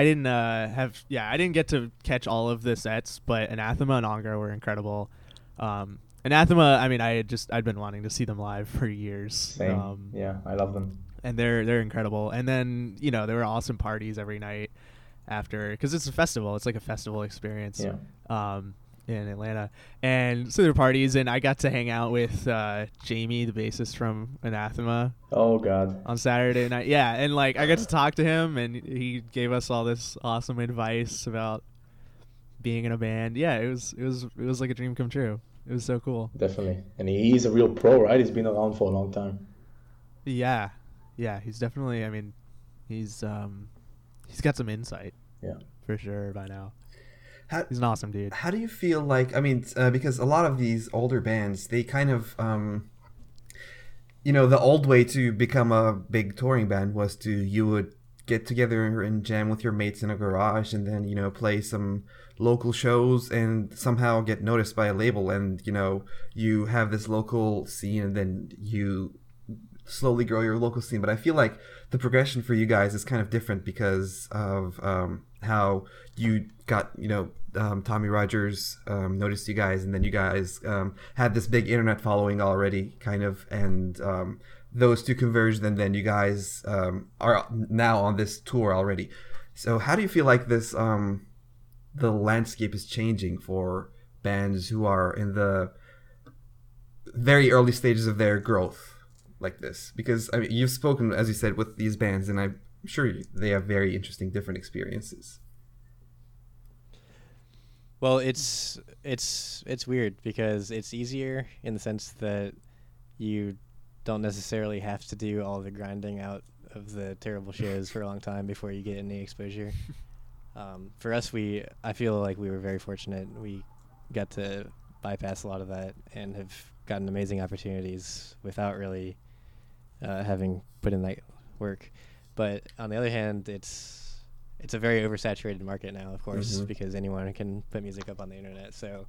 C: get to catch all of the sets, but Anathema and Angra were incredible. Anathema, I mean, I'd been wanting to see them live for years.
D: Same. Yeah, I love them.
C: And they're incredible. And then, there were awesome parties every night after, because it's a festival. It's like a festival experience.
D: Yeah.
C: in Atlanta, and so there were parties, and I got to hang out with Jamie, the bassist from Anathema,
D: Oh God.
C: on Saturday night. Yeah, and like I got to talk to him, and he gave us all this awesome advice about being in a band. Yeah, it was like a dream come true. It was so cool.
D: Definitely. And he's a real pro, right? He's been around for a long time.
C: Yeah, he's definitely. I mean, he's got some insight.
D: Yeah.
C: For sure by now.
A: How,
C: He's an awesome dude.
A: how do you feel like, I mean, because a lot of these older bands, they kind of, the old way to become a big touring band was you would get together and jam with your mates in a garage and then, play some local shows and somehow get noticed by a label, and, you have this local scene and then you slowly grow your local scene. But I feel like the progression for you guys is kind of different because of how you got, Tommy Rogers noticed you guys, and then you guys had this big internet following already, kind of, and those two converged, and then you guys are now on this tour already. So how do you feel like this, the landscape is changing for bands who are in the very early stages of their growth like this? Because I mean, you've spoken, as you said, with these bands, and I'm sure they have very interesting, different experiences.
B: Well, it's weird because it's easier in the sense that you don't necessarily have to do all the grinding out of the terrible shows for a long time before you get any exposure. For us, I feel like we were very fortunate. We got to bypass a lot of that and have gotten amazing opportunities without really having put in that work. But on the other hand, it's a very oversaturated market now, of course, because anyone can put music up on the internet. So,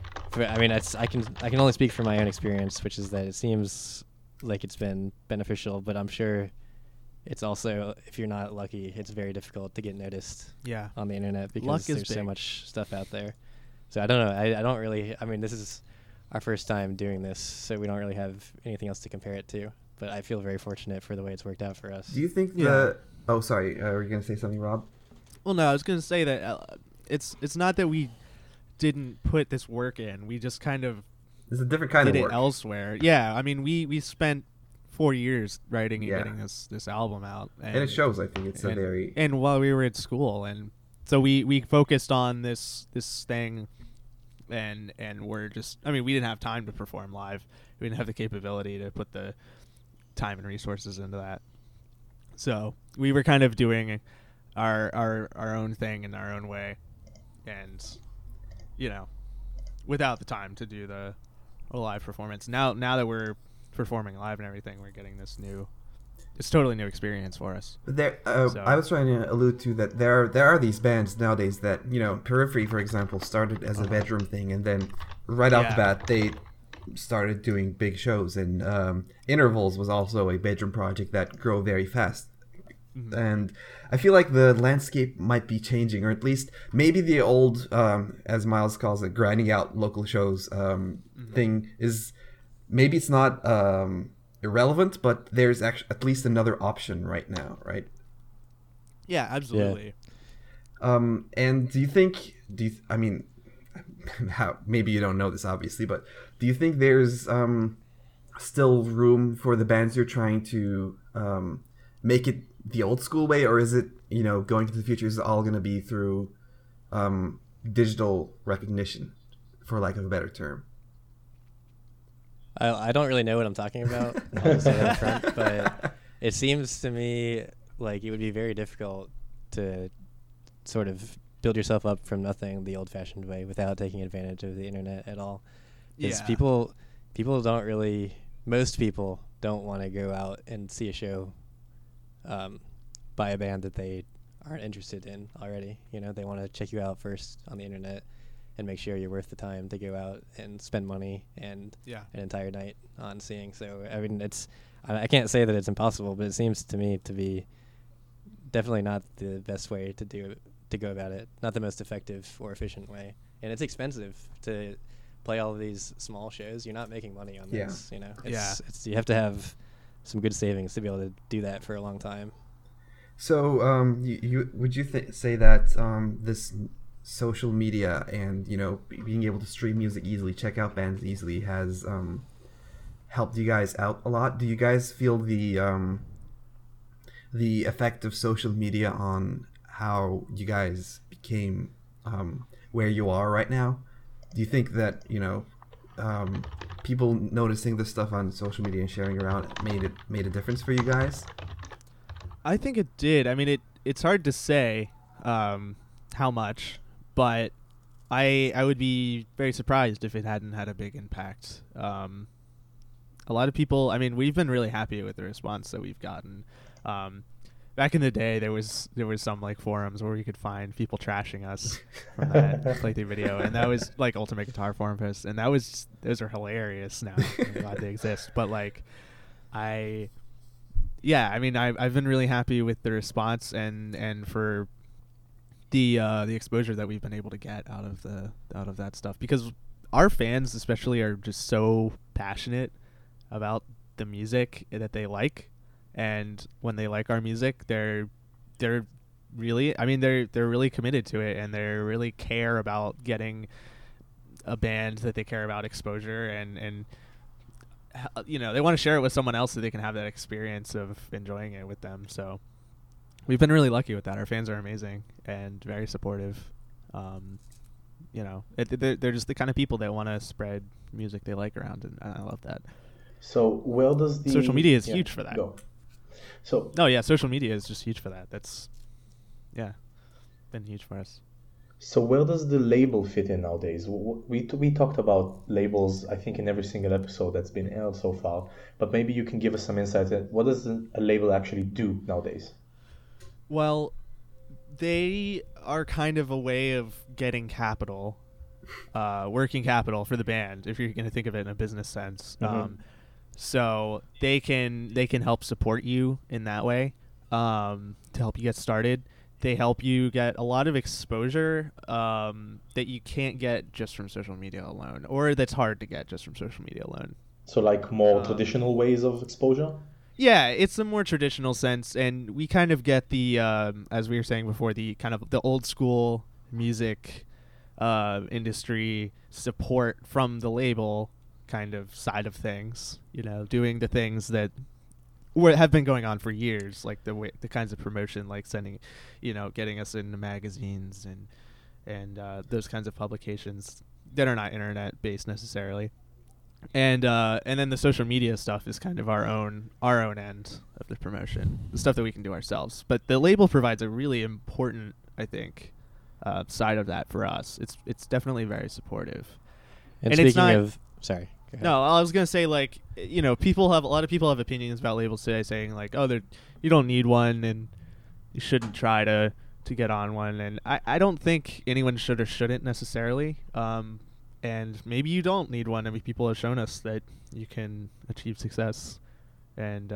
B: I can only speak from my own experience, which is that it seems like it's been beneficial, but I'm sure it's also, if you're not lucky, it's very difficult to get noticed on the internet because there's so much stuff out there. So I don't know. I don't really. I mean, this is our first time doing this, so we don't really have anything else to compare it to. But I feel very fortunate for the way it's worked out for us.
A: Do you think Oh, sorry. Were you going to say something, Rob?
C: Well, no, I was going to say that it's not that we didn't put this work in. We just kind of
A: It's a different kind
C: did
A: of
C: it
A: work.
C: elsewhere. Yeah, I mean, we spent 4 years writing and getting this album out.
A: And it shows, I think. It's a very...
C: And while we were at school, and so we focused on this thing, and we're just... I mean, we didn't have time to perform live. We didn't have the capability to put the time and resources into that. So we were kind of doing our own thing in our own way, and without the time to do a live performance. Now that we're performing live and everything, we're getting this it's totally new experience for us.
A: I was trying to allude to that there are these bands nowadays that, Periphery, for example, started as a bedroom thing, and then right off the bat they started doing big shows, and Intervals was also a bedroom project that grew very fast. And I feel like the landscape might be changing, or at least maybe the old, as Miles calls it, grinding out local shows thing is, maybe it's not irrelevant, but there's actually at least another option right now, right?
C: Yeah, absolutely.
A: And I mean, maybe you don't know this, obviously, but do you think there's still room for the bands you're trying to make it the old school way, or is it, going to the future, is it all going to be through digital recognition, for lack of a better term?
B: I don't really know what I'm talking about, I'll say that up front, but it seems to me like it would be very difficult to sort of build yourself up from nothing the old-fashioned way without taking advantage of the internet at all. Because people don't really, most people don't want to go out and see a show by a band that they aren't interested in already. They want to check you out first on the internet and make sure you're worth the time to go out and spend money and an entire night on seeing. So I mean, I can't say that it's impossible, but it seems to me to be definitely not the best way to go about it, not the most effective or efficient way. And it's expensive to play all of these small shows. You're not making money on this. You have to have some good savings to be able to do that for a long time.
A: So, would you say that this social media and being able to stream music easily, check out bands easily has helped you guys out a lot? Do you guys feel the effect of social media on how you guys became where you are right now? Do you think that people noticing this stuff on social media and sharing around made a difference for you guys?
C: I think it did. I mean, it's hard to say how much, but I would be very surprised if it hadn't had a big impact. A lot of people, I mean, we've been really happy with the response that we've gotten. Back in the day, there was some like forums where you could find people trashing us from that playthrough video, and that was like Ultimate Guitar Forum posts, and those are hilarious now. I'm glad they exist, but like, I've been really happy with the response and for the exposure that we've been able to get out of that stuff, because our fans especially are just so passionate about the music that they like. And when they like our music, they're really, I mean, they're really committed to it, and they really care about getting a band that they care about exposure, and they want to share it with someone else so they can have that experience of enjoying it with them. So we've been really lucky with that. Our fans are amazing and very supportive. They're just the kind of people that want to spread music they like around, and I love that.
D: So where does the
C: social media is huge for that.
D: Go. So
C: social media is just huge for that. That's been huge for us.
D: So where does the label fit in nowadays? We talked about labels, I think, in every single episode that's been aired so far. But maybe you can give us some insight. What does a label actually do nowadays?
C: Well, they are kind of a way of getting capital, working capital for the band, if you're going to think of it in a business sense.
D: Mm-hmm.
C: So they can help support you in that way, to help you get started. They help you get a lot of exposure that you can't get just from social media alone, or that's hard to get just from social media alone.
D: So like more traditional ways of exposure?
C: Yeah, it's a more traditional sense, and we kind of get the, as we were saying before, the kind of the old school music industry support from the label kind of side of things, doing the things that have been going on for years, like the kinds of promotion, like sending, getting us into magazines and those kinds of publications that are not internet based necessarily, and then the social media stuff is kind of our own end of the promotion, the stuff that we can do ourselves. But the label provides a really important, I think, side of that for us. It's definitely very supportive.
B: And speaking of, sorry.
C: No, I was gonna say, like, a lot of people have opinions about labels today, saying like, oh, you don't need one and you shouldn't try to get on one, and I don't think anyone should or shouldn't necessarily. And maybe you don't need one. I mean, people have shown us that you can achieve success and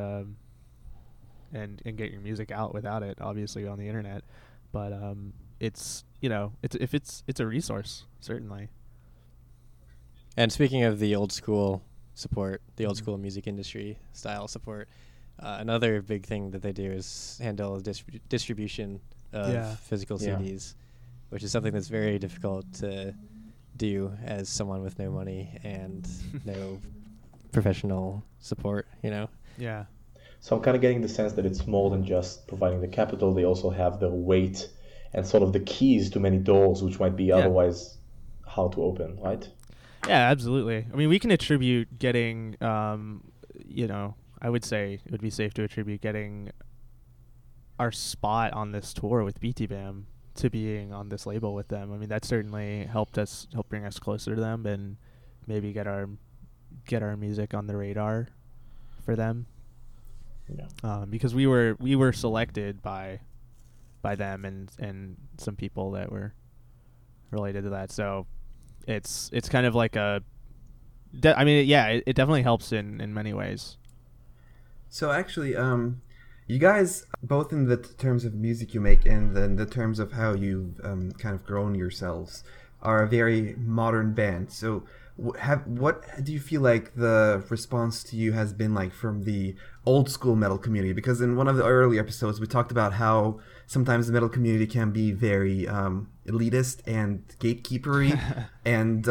C: get your music out without it, obviously on the internet. But it's a resource, certainly.
B: And speaking of the old school support, the old school music industry style support, another big thing that they do is handle distribution of physical CDs, which is something that's very difficult to do as someone with no money and no professional support,
C: Yeah.
D: So I'm kind of getting the sense that it's more than just providing the capital. They also have the weight and sort of the keys to many doors, which might be otherwise hard to open, right?
C: Yeah, absolutely. I mean, we can attribute getting, I would say it would be safe to attribute getting our spot on this tour with BT Bam to being on this label with them. I mean, that certainly helped bring us closer to them and maybe get our music on the radar for them. Yeah. Because we were selected by them and some people that were related to that. So it's kind of like it definitely helps in many ways.
A: So actually, you guys, both in the terms of music you make and then the terms of how you've kind of grown yourselves, are a very modern band. So what do you feel like the response to you has been like from the old school metal community, because in one of the early episodes we talked about how sometimes the metal community can be very elitist and gatekeepery, and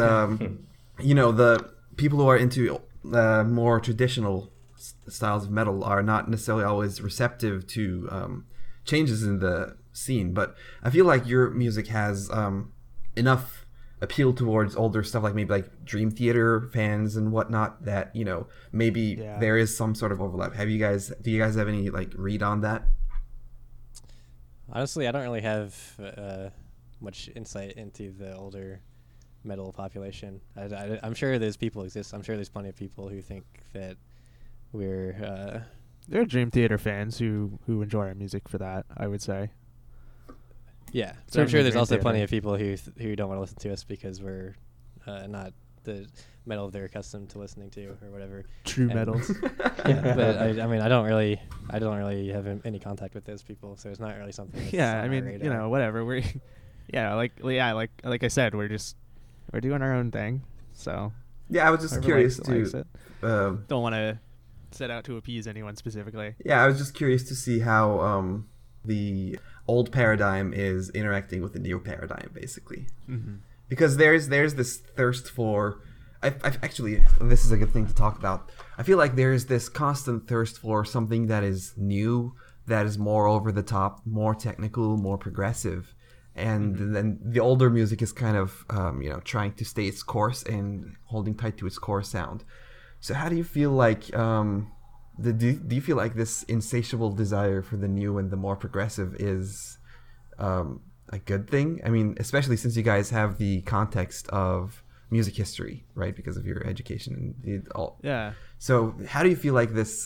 A: the people who are into more traditional styles of metal are not necessarily always receptive to changes in the scene. But I feel like your music has enough appeal towards older stuff, like maybe like Dream Theater fans and whatnot, that maybe there is some sort of overlap. Do you guys have any like read on that?
B: Honestly, I don't really have much insight into the older metal population. I'm sure there's people exist. I'm sure there's plenty of people who think that we're
C: there are Dream Theater fans who enjoy our music for that, I would say.
B: Yeah, so I'm sure there's also plenty of people who don't want to listen to us because we're not the metal they're accustomed to listening to or whatever.
C: True metals.
B: Yeah, but I mean, I don't really have any contact with those people, so it's not really something.
C: Yeah, I mean, whatever. We're like I said, we're doing our own thing. So
A: yeah, I was just curious to
C: don't want to set out to appease anyone specifically.
A: Yeah, I was just curious to see how the old paradigm is interacting with the new paradigm, basically. Mm-hmm. Because there's this thirst for... I've actually, this is a good thing to talk about. I feel like there's this constant thirst for something that is new, that is more over the top, more technical, more progressive. And then the older music is kind of, trying to stay its course and holding tight to its core sound. So how do you feel like... do you feel like this insatiable desire for the new and the more progressive is a good thing? I mean, especially since you guys have the context of music history, right? Because of your education and all.
C: Yeah.
A: So how do you feel like this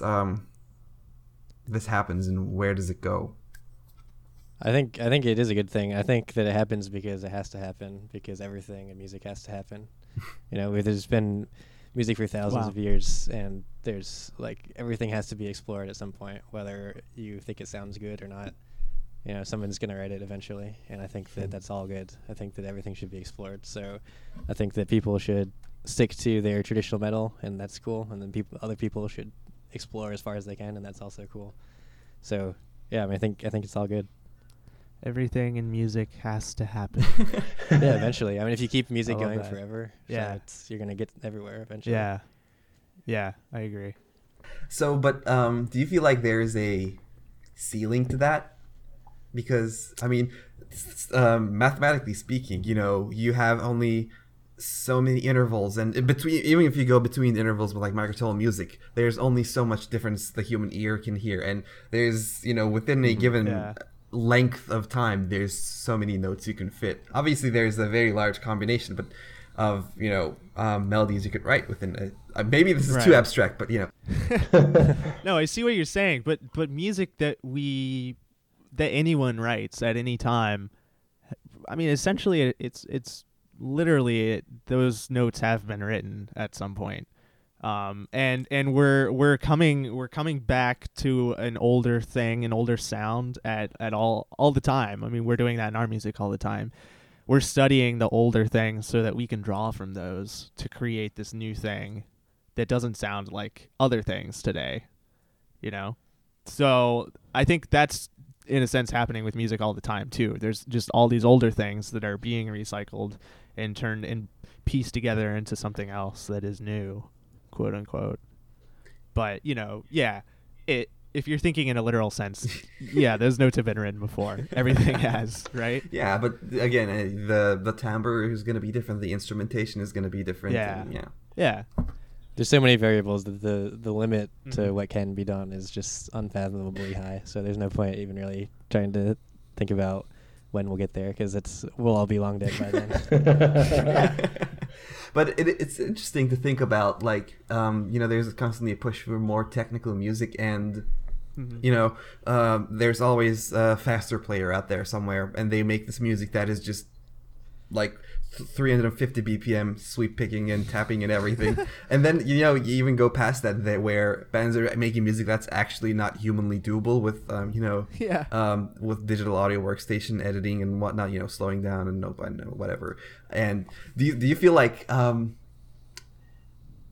A: happens, and where does it go?
B: I think it is a good thing. I think that it happens because it has to happen, because everything in music has to happen. There's been music for thousands of years, and there's like everything has to be explored at some point, whether you think it sounds good or not. Someone's gonna write it eventually, and I think that that's all good. I think that everything should be explored. So I think that people should stick to their traditional metal, and that's cool. And then other people should explore as far as they can, and that's also cool. So yeah, I mean, I think it's all good.
C: Everything in music has to happen.
B: Yeah, eventually. I mean, if you keep music going forever, you're gonna get everywhere eventually.
C: Yeah, I agree.
A: So, but do you feel like there is a ceiling to that? Because I mean, mathematically speaking, you have only so many intervals, and even if you go between the intervals with like microtonal music, there's only so much difference the human ear can hear, and there's within a given length of time, there's so many notes you can fit. Obviously, there's a very large combination, but of melodies you could write within maybe this is too abstract, but
C: No, I see what you're saying, but music that anyone writes at any time, I mean, essentially it's literally those notes have been written at some point. And we're coming back to an older thing, an older sound at all the time. I mean, we're doing that in our music all the time. We're studying the older things so that we can draw from those to create this new thing that doesn't sound like other things today, So I think that's, in a sense, happening with music all the time too. There's just all these older things that are being recycled and turned and pieced together into something else that is new, quote unquote. But if you're thinking in a literal sense, those notes have been written before. Everything has, right?
A: Yeah, but again, the timbre is going to be different. The instrumentation is going to be different.
C: Yeah.
B: There's so many variables that the limit to what can be done is just unfathomably high. So there's no point even really trying to think about when we'll get there, because we'll all be long dead by then.
A: But it's interesting to think about, like, there's constantly a push for more technical music, and there's always a faster player out there somewhere, and they make this music that is just like 350 BPM sweep picking and tapping and everything. And then you even go past that where bands are making music that's actually not humanly doable with with digital audio workstation editing and whatnot, slowing down and whatever. And do you feel like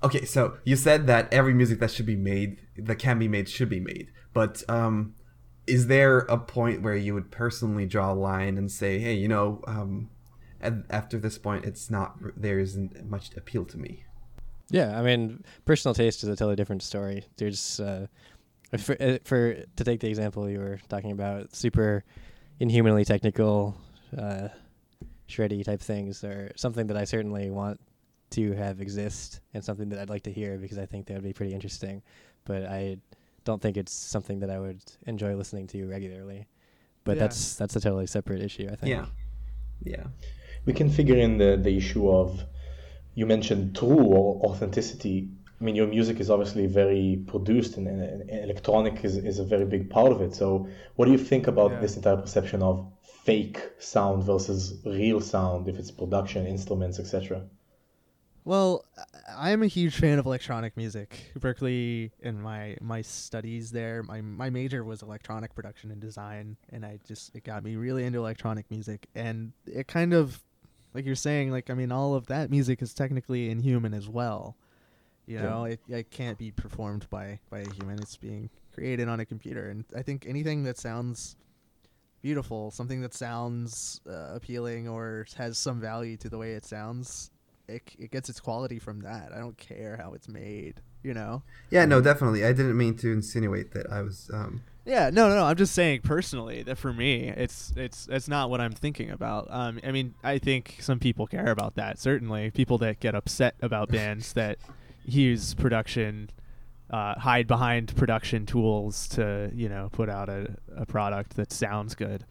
A: Okay, so you said that every music that can be made, should be made. But is there a point where you would personally draw a line and say, hey, after this point, there isn't much appeal to me?
B: Yeah, I mean, personal taste is a totally different story. There's, to take the example you were talking about, super inhumanly technical, shreddy type things are something that I certainly want to have exist, and something that I'd like to hear because I think that would be pretty interesting. But I don't think it's something that I would enjoy listening to regularly. But that's a totally separate issue, I think.
A: Yeah.
D: We can figure in the issue of, you mentioned true or authenticity. I mean, your music is obviously very produced, and electronic is a very big part of it. So what do you think about this entire perception of fake sound versus real sound, if it's production, instruments, etc.?
C: Well, I'm a huge fan of electronic music. Berkeley, in my studies there, my major was electronic production and design, and it got me really into electronic music. And it kind of, like you're saying, like, I mean, all of that music is technically inhuman as well. You know, it can't be performed by a human. It's being created on a computer. And I think anything that sounds beautiful, something that sounds appealing or has some value to the way it sounds, it gets its quality from that. I don't care how it's made, you know?
A: Yeah, no, definitely. I didn't mean to insinuate that I was...
C: Yeah, no. I'm just saying personally that for me, it's not what I'm thinking about. I mean, I think some people care about that. Certainly, people that get upset about bands that use production, hide behind production tools to, put out a product that sounds good.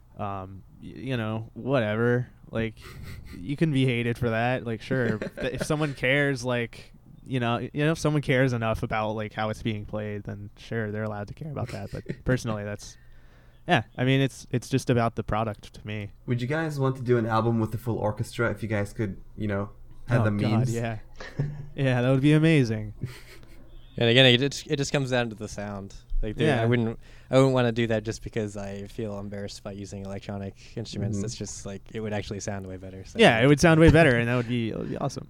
C: Whatever. Like, you can be hated for that. Like, sure, if someone cares, like, if someone cares enough about like how it's being played, then sure, they're allowed to care about that. But personally, I mean, it's just about the product to me.
A: Would you guys want to do an album with the full orchestra if you guys could, have the means?
C: God, yeah, that would be amazing.
B: And again, it just comes down to the sound. Like, I wouldn't want to do that just because I feel embarrassed by using electronic instruments. It's just like, it would actually sound way better. So.
C: Yeah, it would sound way better, and that would be awesome.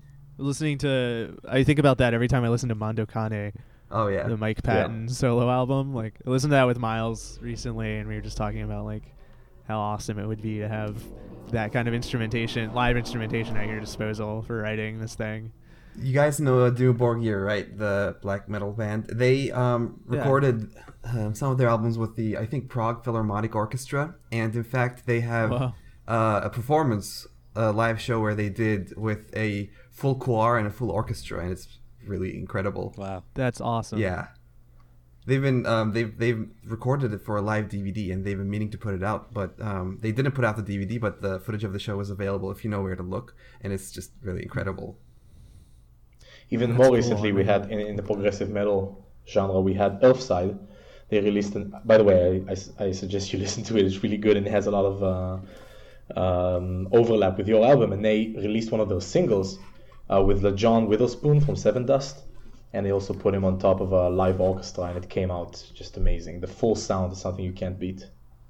C: I think about that every time I listen to Mondo Cane.
A: Oh yeah,
C: the Mike Patton solo album. Like, I listened to that with Miles recently, and we were just talking about like how awesome it would be to have that kind of live instrumentation at your disposal for writing this thing.
A: You guys know Dimmu Borgir, right? The black metal band. They recorded some of their albums with the, I think, Prague Philharmonic Orchestra, and in fact, they have a performance, a live show where they did with a full choir and a full orchestra, and it's really incredible.
B: Wow,
C: that's awesome.
A: Yeah, they've been they've recorded it for a live DVD, and they've been meaning to put it out, but they didn't put out the DVD, but the footage of the show is available if you know where to look, and it's just really incredible.
D: Even more recently, we had in the progressive metal genre, we had Earthside. They released by the way, I suggest you listen to it. It's really good, and it has a lot of overlap with your album. And they released one of those singles with the John Witherspoon from Sevendust, and they also put him on top of a live orchestra, and it came out just amazing. The full sound is something you can't beat.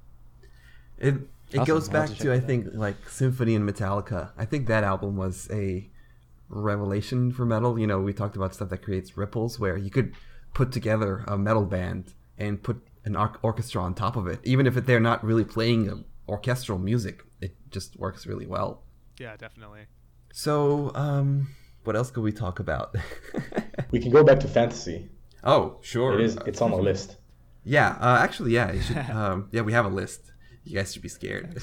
A: It goes back to I think like Symphony and Metallica. I think that album was a revelation for metal. We talked about stuff that creates ripples, where you could put together a metal band and put an orchestra on top of it, even if they're not really playing orchestral music. It just works really well.
C: Yeah, definitely.
A: So, what else could we talk about?
D: We can go back to fantasy.
A: Oh, sure.
D: It's on our list.
A: Yeah, actually, yeah. It should, we have a list. You guys should be scared.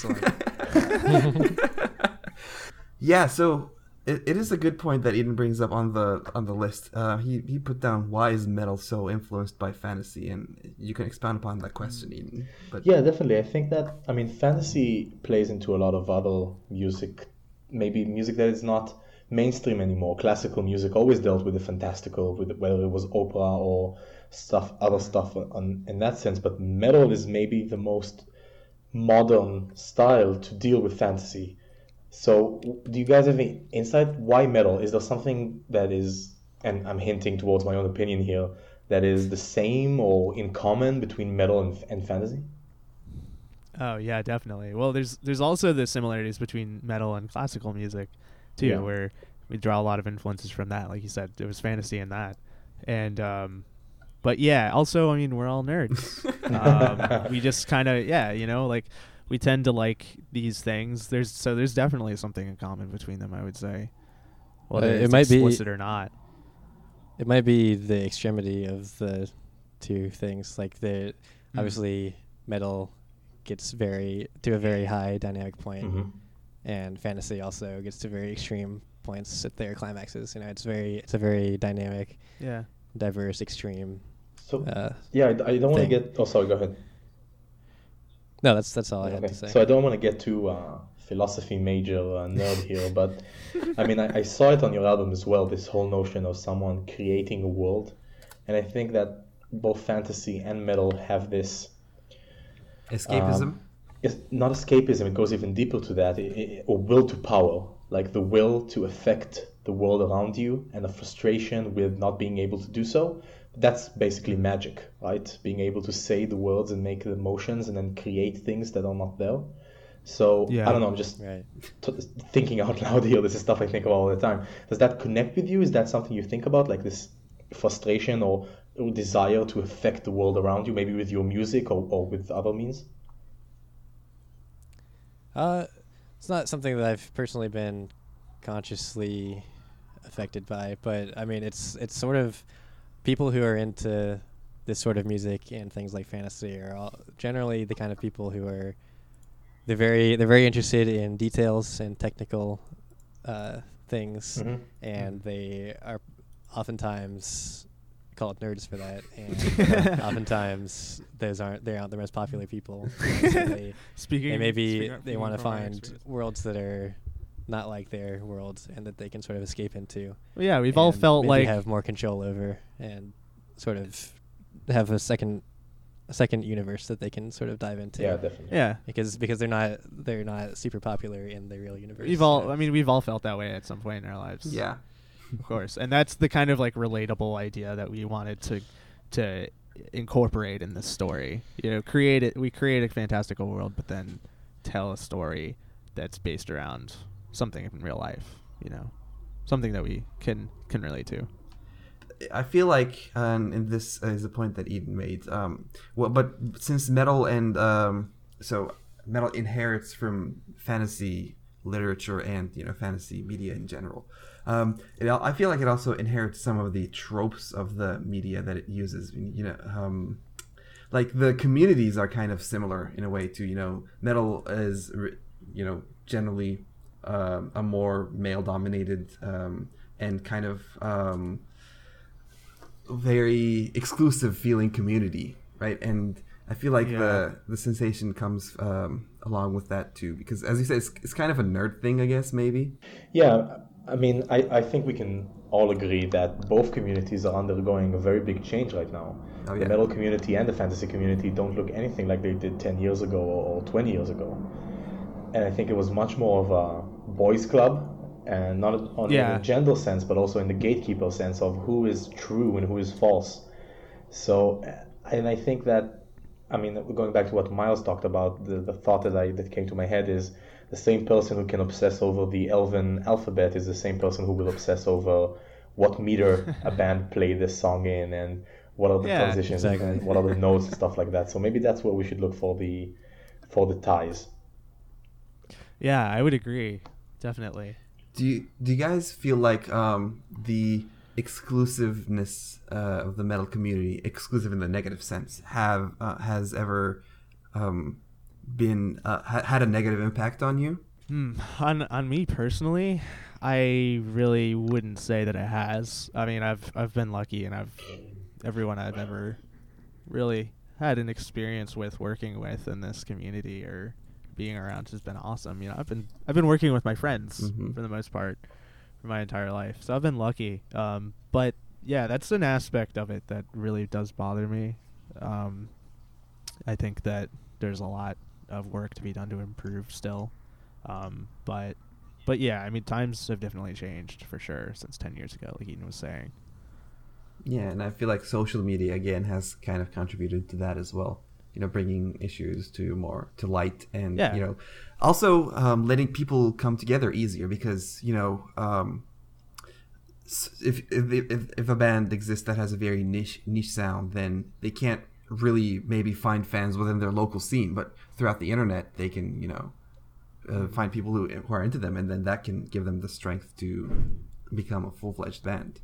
A: Yeah, so it is a good point that Eden brings up on the list. He put down, why is metal so influenced by fantasy, and you can expound upon that question, Eden. But
D: yeah, definitely. I think that fantasy plays into a lot of other music, maybe music that is not mainstream anymore. Classical music always dealt with the fantastical, whether it was opera or other stuff in that sense. But metal is maybe the most modern style to deal with fantasy. So, do you guys have any insight? Why metal? Is there something that is, and I'm hinting towards my own opinion here, that is the same or in common between metal and fantasy?
C: Oh yeah, definitely. Well, there's also the similarities between metal and classical music, too, where we draw a lot of influences from that. Like you said, it was fantasy in that, and but yeah, also I mean we're all nerds. We just kind of like we tend to like these things. There's definitely something in common between them, I would say. Whether
B: it
C: it's
B: might be
C: explicit or not.
B: It might be the extremity of the two things. Like obviously metal gets to a very high dynamic point, and fantasy also gets to very extreme points at their climaxes. It's a very dynamic, diverse, extreme.
D: So I don't want to get. Oh, sorry. Go ahead.
B: No, that's all I had to say.
D: So I don't want to get too philosophy major nerd here, but I mean I saw it on your album as well. This whole notion of someone creating a world, and I think that both fantasy and metal have this
A: escapism.
D: It's not escapism. It goes even deeper to that. Or will to power, like the will to affect the world around you, and the frustration with not being able to do so. That's basically magic, right? Being able to say the words and make the motions and then create things that are not there. So, I don't know, I'm just thinking out loud here. This is stuff I think about all the time. Does that connect with you? Is that something you think about, like this frustration or desire to affect the world around you, maybe with your music or with other means?
B: It's not something that I've personally been consciously affected by, but I mean, it's sort of... People who are into this sort of music and things like fantasy are generally the kind of people who are they're very interested in details and technical things, and they are oftentimes called nerds for that, and oftentimes they aren't the most popular people. So they want to find worlds that are not like their worlds and that they can sort of escape into.
C: Well, yeah, we've all felt like
B: have more control over and sort of have a second universe that they can sort of dive into.
D: Yeah, definitely.
C: Yeah,
B: because they're not super popular in the real universe.
C: We've all felt that way at some point in our lives.
A: Yeah,
C: of course, and that's the kind of like relatable idea that we wanted to incorporate in this story. We create a fantastical world, but then tell a story that's based around something in real life, something that we can relate to.
A: I feel like, and this is a point that Eden made. But since metal and so metal inherits from fantasy literature and fantasy media in general, I feel like it also inherits some of the tropes of the media that it uses. Like the communities are kind of similar in a way to metal is generally a more male-dominated and kind of very exclusive feeling community, right? And I feel like the sensation comes along with that too, because as you said, it's kind of a nerd thing, I guess, maybe.
D: Yeah, I mean, I think we can all agree that both communities are undergoing a very big change right now.
A: Oh, yeah.
D: The metal community and the fantasy community don't look anything like they did 10 years ago or 20 years ago. And I think it was much more of a boys' club, and not only in the gender sense, but also in the gatekeeper sense of who is true and who is false. So, and I think that, I mean, going back to what Miles talked about, the thought that came to my head is the same person who can obsess over the Elven alphabet is the same person who will obsess over what meter a band played this song in and what are the transitions and what are the notes and stuff like that. So maybe that's where we should look for the ties.
C: Yeah, I would agree, definitely.
A: Do you guys feel like the exclusiveness of the metal community, exclusive in the negative sense, has ever been had a negative impact on you?
C: On me personally, I really wouldn't say that it has. I mean, I've been lucky, and everyone I've ever really had an experience with working with in this community or being around has been awesome. I've been working with my friends for the most part for my entire life, so I've been lucky. But yeah, that's an aspect of it that really does bother me. I think that there's a lot of work to be done to improve still. But yeah, I mean, times have definitely changed for sure since 10 years ago, like Eden was saying.
A: Yeah, and I feel like social media again has kind of contributed to that as well. Bringing issues to light, and also letting people come together easier, because if a band exists that has a very niche sound, then they can't really maybe find fans within their local scene, but throughout the internet they can, you know, find people who are into them, and then that can give them the strength to become a full-fledged band.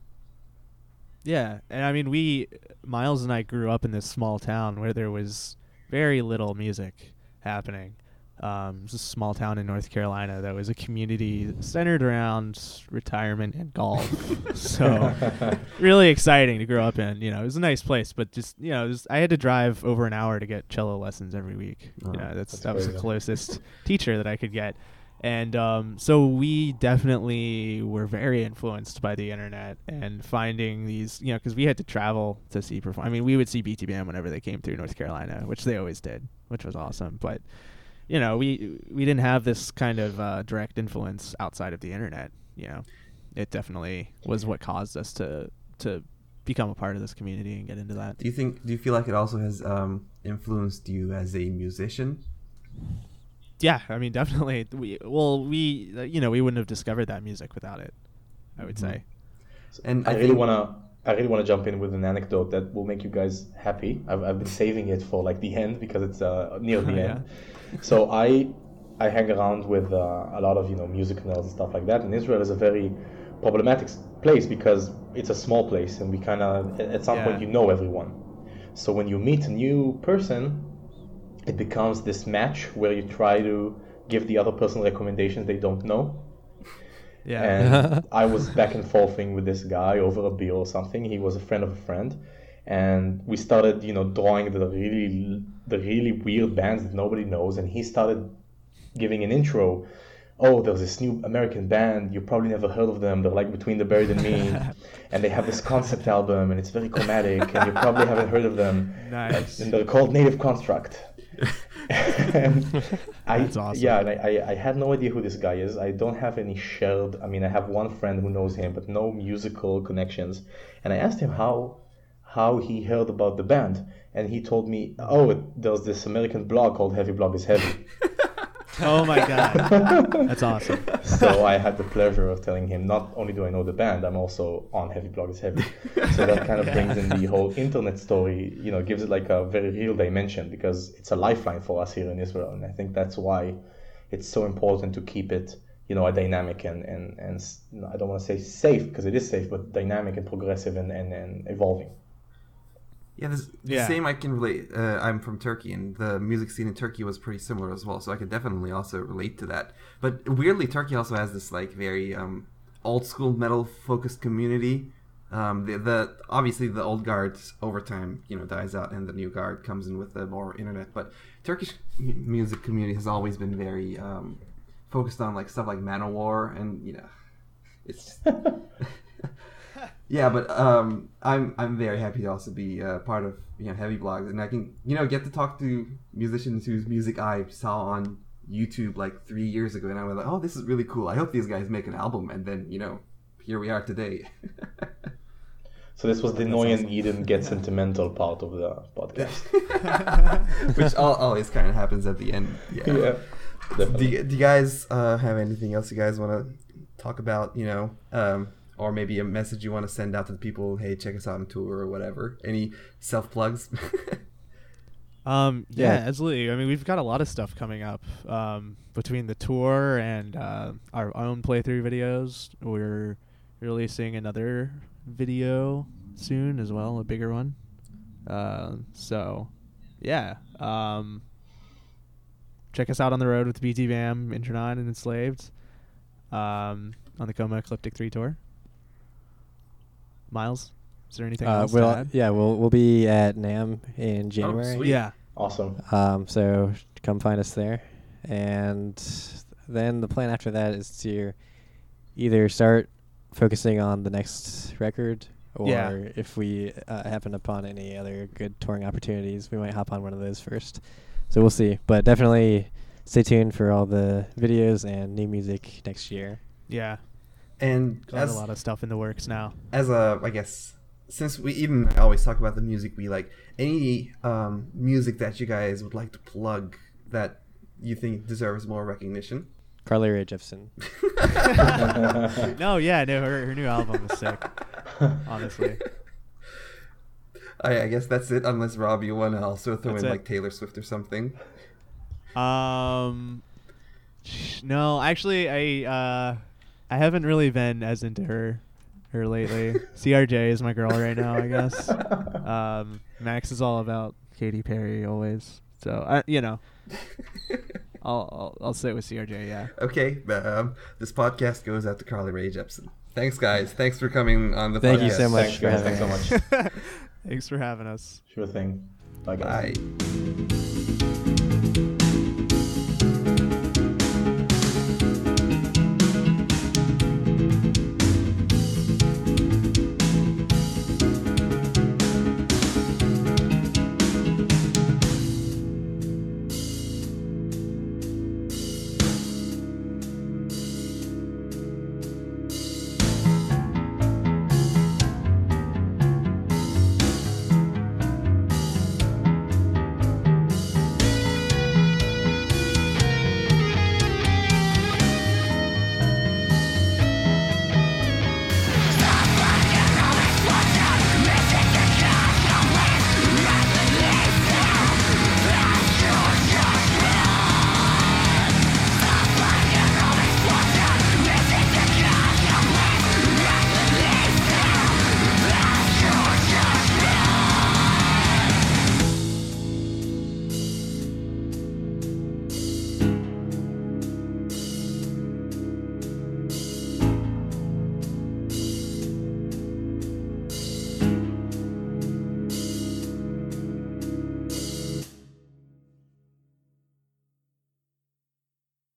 C: Yeah, and I mean, Miles and I grew up in this small town where there was very little music happening. It was a small town in North Carolina that was a community centered around retirement and golf. So really exciting to grow up in. You know, it was a nice place, but just, you know, I had to drive over an hour to get cello lessons every week.
A: Oh,
C: you know, that was
D: crazy.
C: the closest teacher that I could get. And so we definitely were very influenced by the internet and finding these, you know, because we had to travel to see perform. I mean, we would see BT Bam whenever they came through North Carolina, which they always did, which was awesome. But, you know, we didn't have this kind of direct influence outside of the internet. You know, it definitely was what caused us to become a part of this community and get into that.
A: Do you feel like it also has influenced you as a musician?
C: Yeah, I mean, definitely. We wouldn't have discovered that music without it, I would say.
A: And
D: I really wanna jump in with an anecdote that will make you guys happy. I've been saving it for like the end because it's near the end. So I hang around with a lot of, you know, music nerds and stuff like that. And Israel is a very problematic place because it's a small place, and we kind of at some point you know everyone. So when you meet a new person, it becomes this match where you try to give the other person recommendations they don't know.
C: Yeah.
D: And I was back and forthing with this guy over a beer or something. He was a friend of a friend, and we started, you know, drawing the really weird bands that nobody knows. And he started giving an intro. Oh, there's this new American band. You probably never heard of them. They're like Between the Buried and Me, and they have this concept album, and it's very chromatic, and you probably haven't heard of them.
C: Nice.
D: And they're called Native Construct.
C: That's awesome.
D: Yeah, and I had no idea who this guy is. I don't have any shared. I mean, I have one friend who knows him, but no musical connections. And I asked him how he heard about the band, and he told me, there's this American blog called Heavy Blog is Heavy.
C: Oh my God, that's awesome.
D: So I had the pleasure of telling him, not only do I know the band, I'm also on Heavy Blog is Heavy. So that kind of brings in the whole internet story, you know, gives it like a very real dimension, because it's a lifeline for us here in Israel. And I think that's why it's so important to keep it, you know, a dynamic and I don't want to say safe, because it is safe, but dynamic and progressive and evolving.
A: Yeah, the same I can relate. I'm from Turkey, and the music scene in Turkey was pretty similar as well, so I could definitely also relate to that. But weirdly, Turkey also has this like very old school metal focused community. The obviously the old guard over time, you know, dies out, and the new guard comes in with the more internet. But Turkish music community has always been very focused on like stuff like Manowar, and you know, it's just yeah, but I'm very happy to also be part of, you know, Heavy Blogs, and I can, you know, get to talk to musicians whose music I saw on YouTube like 3 years ago, and I was like, oh, this is really cool. I hope these guys make an album, and then, you know, here we are today.
D: So this was the Noyan Eden Get Sentimental part of the podcast.
A: Which always kind of happens at the end. Yeah. Do you guys have anything else you guys want to talk about, you know, or maybe a message you want to send out to the people? Hey, check us out on tour or whatever. Any self plugs?
C: Yeah, absolutely. I mean, we've got a lot of stuff coming up between the tour and our own playthrough videos. We're releasing another video soon as well, a bigger one. So, yeah. Check us out on the road with BT Bam, Intronaut, and Enslaved on the Coma Ecliptic 3 tour. Miles, is there anything else to add?
B: Yeah, we'll be at NAMM in January.
A: Oh, sweet.
C: Yeah.
D: Awesome.
B: So come find us there. And then the plan after that is to either start focusing on the next record, or if we happen upon any other good touring opportunities, we might hop on one of those first. So we'll see. But definitely stay tuned for all the videos and new music next year.
C: Yeah.
A: And
C: Got a lot of stuff in the works now.
A: As I guess, since we even always talk about the music we like, any music that you guys would like to plug that you think deserves more recognition?
B: Carly Rae Jepsen.
C: No, her new album is sick. Honestly.
A: I guess that's it. Unless Rob, you want to also throw
C: That's
A: in
C: it.
A: like Taylor Swift or something.
C: No, actually, I haven't really been as into her lately. CRJ is my girl right now, I guess. Max is all about Katy Perry always. So I'll sit with CRJ. Yeah.
A: Okay, this podcast goes out to Carly Rae Jepsen. Thanks, guys. Thanks for coming on the
B: Thank
A: podcast.
B: you so much
D: Thanks,
B: for
D: guys.
B: having
D: Thanks so
B: us.
D: much.
C: Thanks for having us.
D: Sure thing. Bye, guys.
A: Bye.